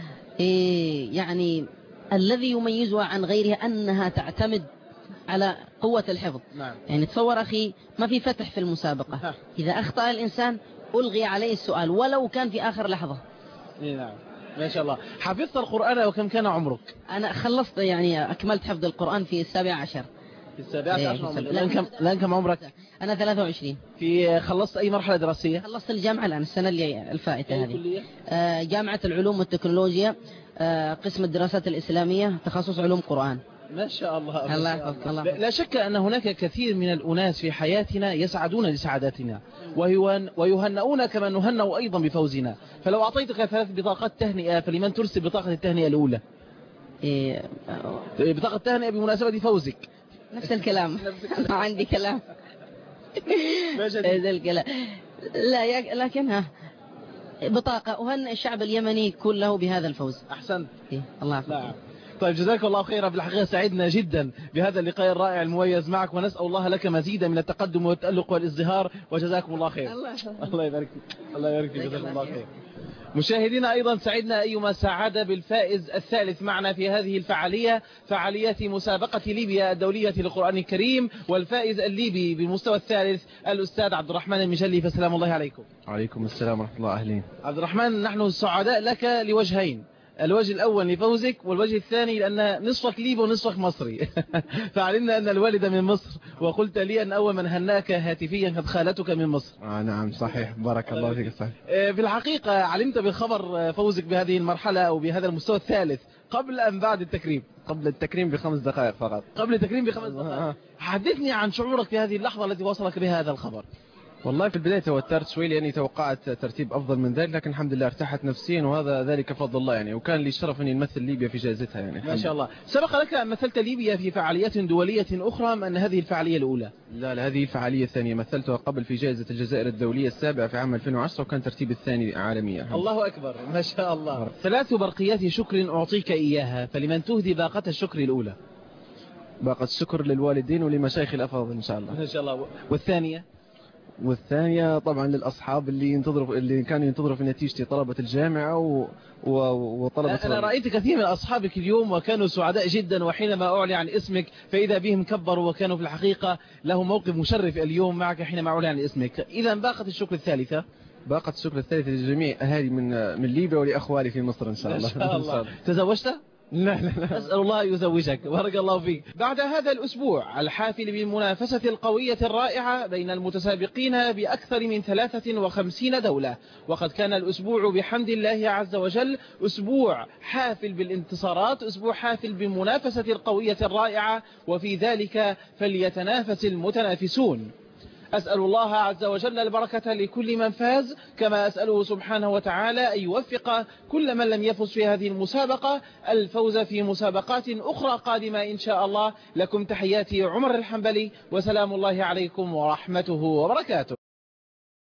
يعني الذي يميزها عن غيرها أنها تعتمد على قوة الحفظ. نعم. يعني تصور أخي ما في فتح في المسابقة، إذا أخطأ الإنسان ألغي عليه السؤال ولو كان في آخر لحظة. نعم ما شاء الله. حفظت القرآن وكم كان عمرك؟ أنا خلصت يعني أكملت حفظ القرآن في 17. في 17 الآن كم عمرك؟ أنا 23. خلصت أي مرحلة دراسية؟ خلصت الجامعة الآن السنة اللي الفائتة هذه. جامعة العلوم والتكنولوجيا، قسم الدراسات الإسلامية، تخصص علوم قرآن. ما شاء الله. الله يحفظك. لا شك أن هناك كثير من الأناس في حياتنا يسعدون لسعادتنا ويهنؤون كما نهنأ أيضا بفوزنا، فلو أعطيتك 3 بطاقات تهنئة فلمن ترسل بطاقة التهنئة الأولى؟ بطاقة تهنئة بمناسبة فوزك. نفس الكلام. ما عندي كلام. هذا الكلام. لا لكنها بطاقة أهنئ الشعب اليمني كله بهذا الفوز. أحسنت. الله يحفظك. طيب جزاك الله خيرا، بالحقيقة سعدنا جدا بهذا اللقاء الرائع المميز معك، ونسأل الله لك مزيدا من التقدم والتألق والازدهار، وجزاكم الله خير. الله يبارك فيك. الله يبارك فيك. جزاكم الله خير. مشاهدينا أيضا سعدنا أيما سعادة بالفائز الثالث معنا في هذه الفعالية، فعالية مسابقة ليبيا الدولية للقرآن الكريم، والفائز الليبي بالمستوى الثالث الأستاذ عبد الرحمن المجلي. فسلام الله عليكم. وعليكم السلام ورحمة الله. أهلين عبد الرحمن، نحن سعداء لك لوجهين، الوجه الأول لفوزك، والوجه الثاني لأن نصفك ليبي ونصفك مصري. فعلمنا أن الوالد من مصر، وقلت لي أن أول من هناك هاتفيا قد خالتك من مصر. نعم صحيح، بارك الله فيك. صحيح. في الحقيقة علمت بخبر فوزك بهذه المرحلة أو بهذا المستوى الثالث قبل أم بعد التكريم؟ قبل التكريم ب5 دقائق فقط. قبل التكريم ب5 دقائق. حدثني عن شعورك في هذه اللحظة التي وصلك بها هذا الخبر. والله في البداية توترت شوي لأني توقعت ترتيب أفضل من ذلك، لكن الحمد لله ارتحت نفسيا، وهذا ذلك فضل الله يعني، وكان لي شرف أني نمثل ليبيا في جائزتها يعني. ما شاء الله. سبق لك أن مثلت ليبيا في فعاليات دولية أخرى أم أن هذه الفعالية الأولى؟ لا هذه الفعالية الثانية، مثلتها قبل في جائزة الجزائر الدولية السابعة في عام 2010، وكان ترتيب الثاني عالميا. الله أكبر، ما شاء الله. 3 برقيات شكر أعطيك إياها، فلمن تهدي باقة الشكر الأولى؟ باقة الشكر للوالدين ولمشايخ الأفاضل إن شاء الله. ما شاء الله. والثانية طبعا للأصحاب اللي كانوا ينتظروا في نتيجتي، طلبة الجامعة وطلبة. أنا رأيت كثير من أصحابك اليوم وكانوا سعداء جدا، وحينما أعلن عن اسمك فإذا بهم كبروا، وكانوا في الحقيقة لهم موقف مشرف اليوم معك حينما أعلن عن اسمك. إذا باقة الشكر الثالثة؟ باقة الشكر الثالثة لجميع أهالي من ليبيا ولأخوالي في مصر إن شاء الله. إن شاء الله. تزوجت؟ لا. أسأل الله يزوجك، بارك الله فيك. بعد هذا الأسبوع الحافل بالمنافسة القوية الرائعة بين المتسابقين بأكثر من 53 دولة، وقد كان الأسبوع بحمد الله عز وجل أسبوع حافل بالانتصارات، أسبوع حافل بالمنافسة القوية الرائعة، وفي ذلك فليتنافس المتنافسون. أسأل الله عز وجل البركة لكل من فاز، كما أسأله سبحانه وتعالى أن يوفق كل من لم يفز في هذه المسابقة الفوز في مسابقات أخرى قادمة إن شاء الله. لكم تحياتي عمر الحنبلي، وسلام الله عليكم ورحمته وبركاته.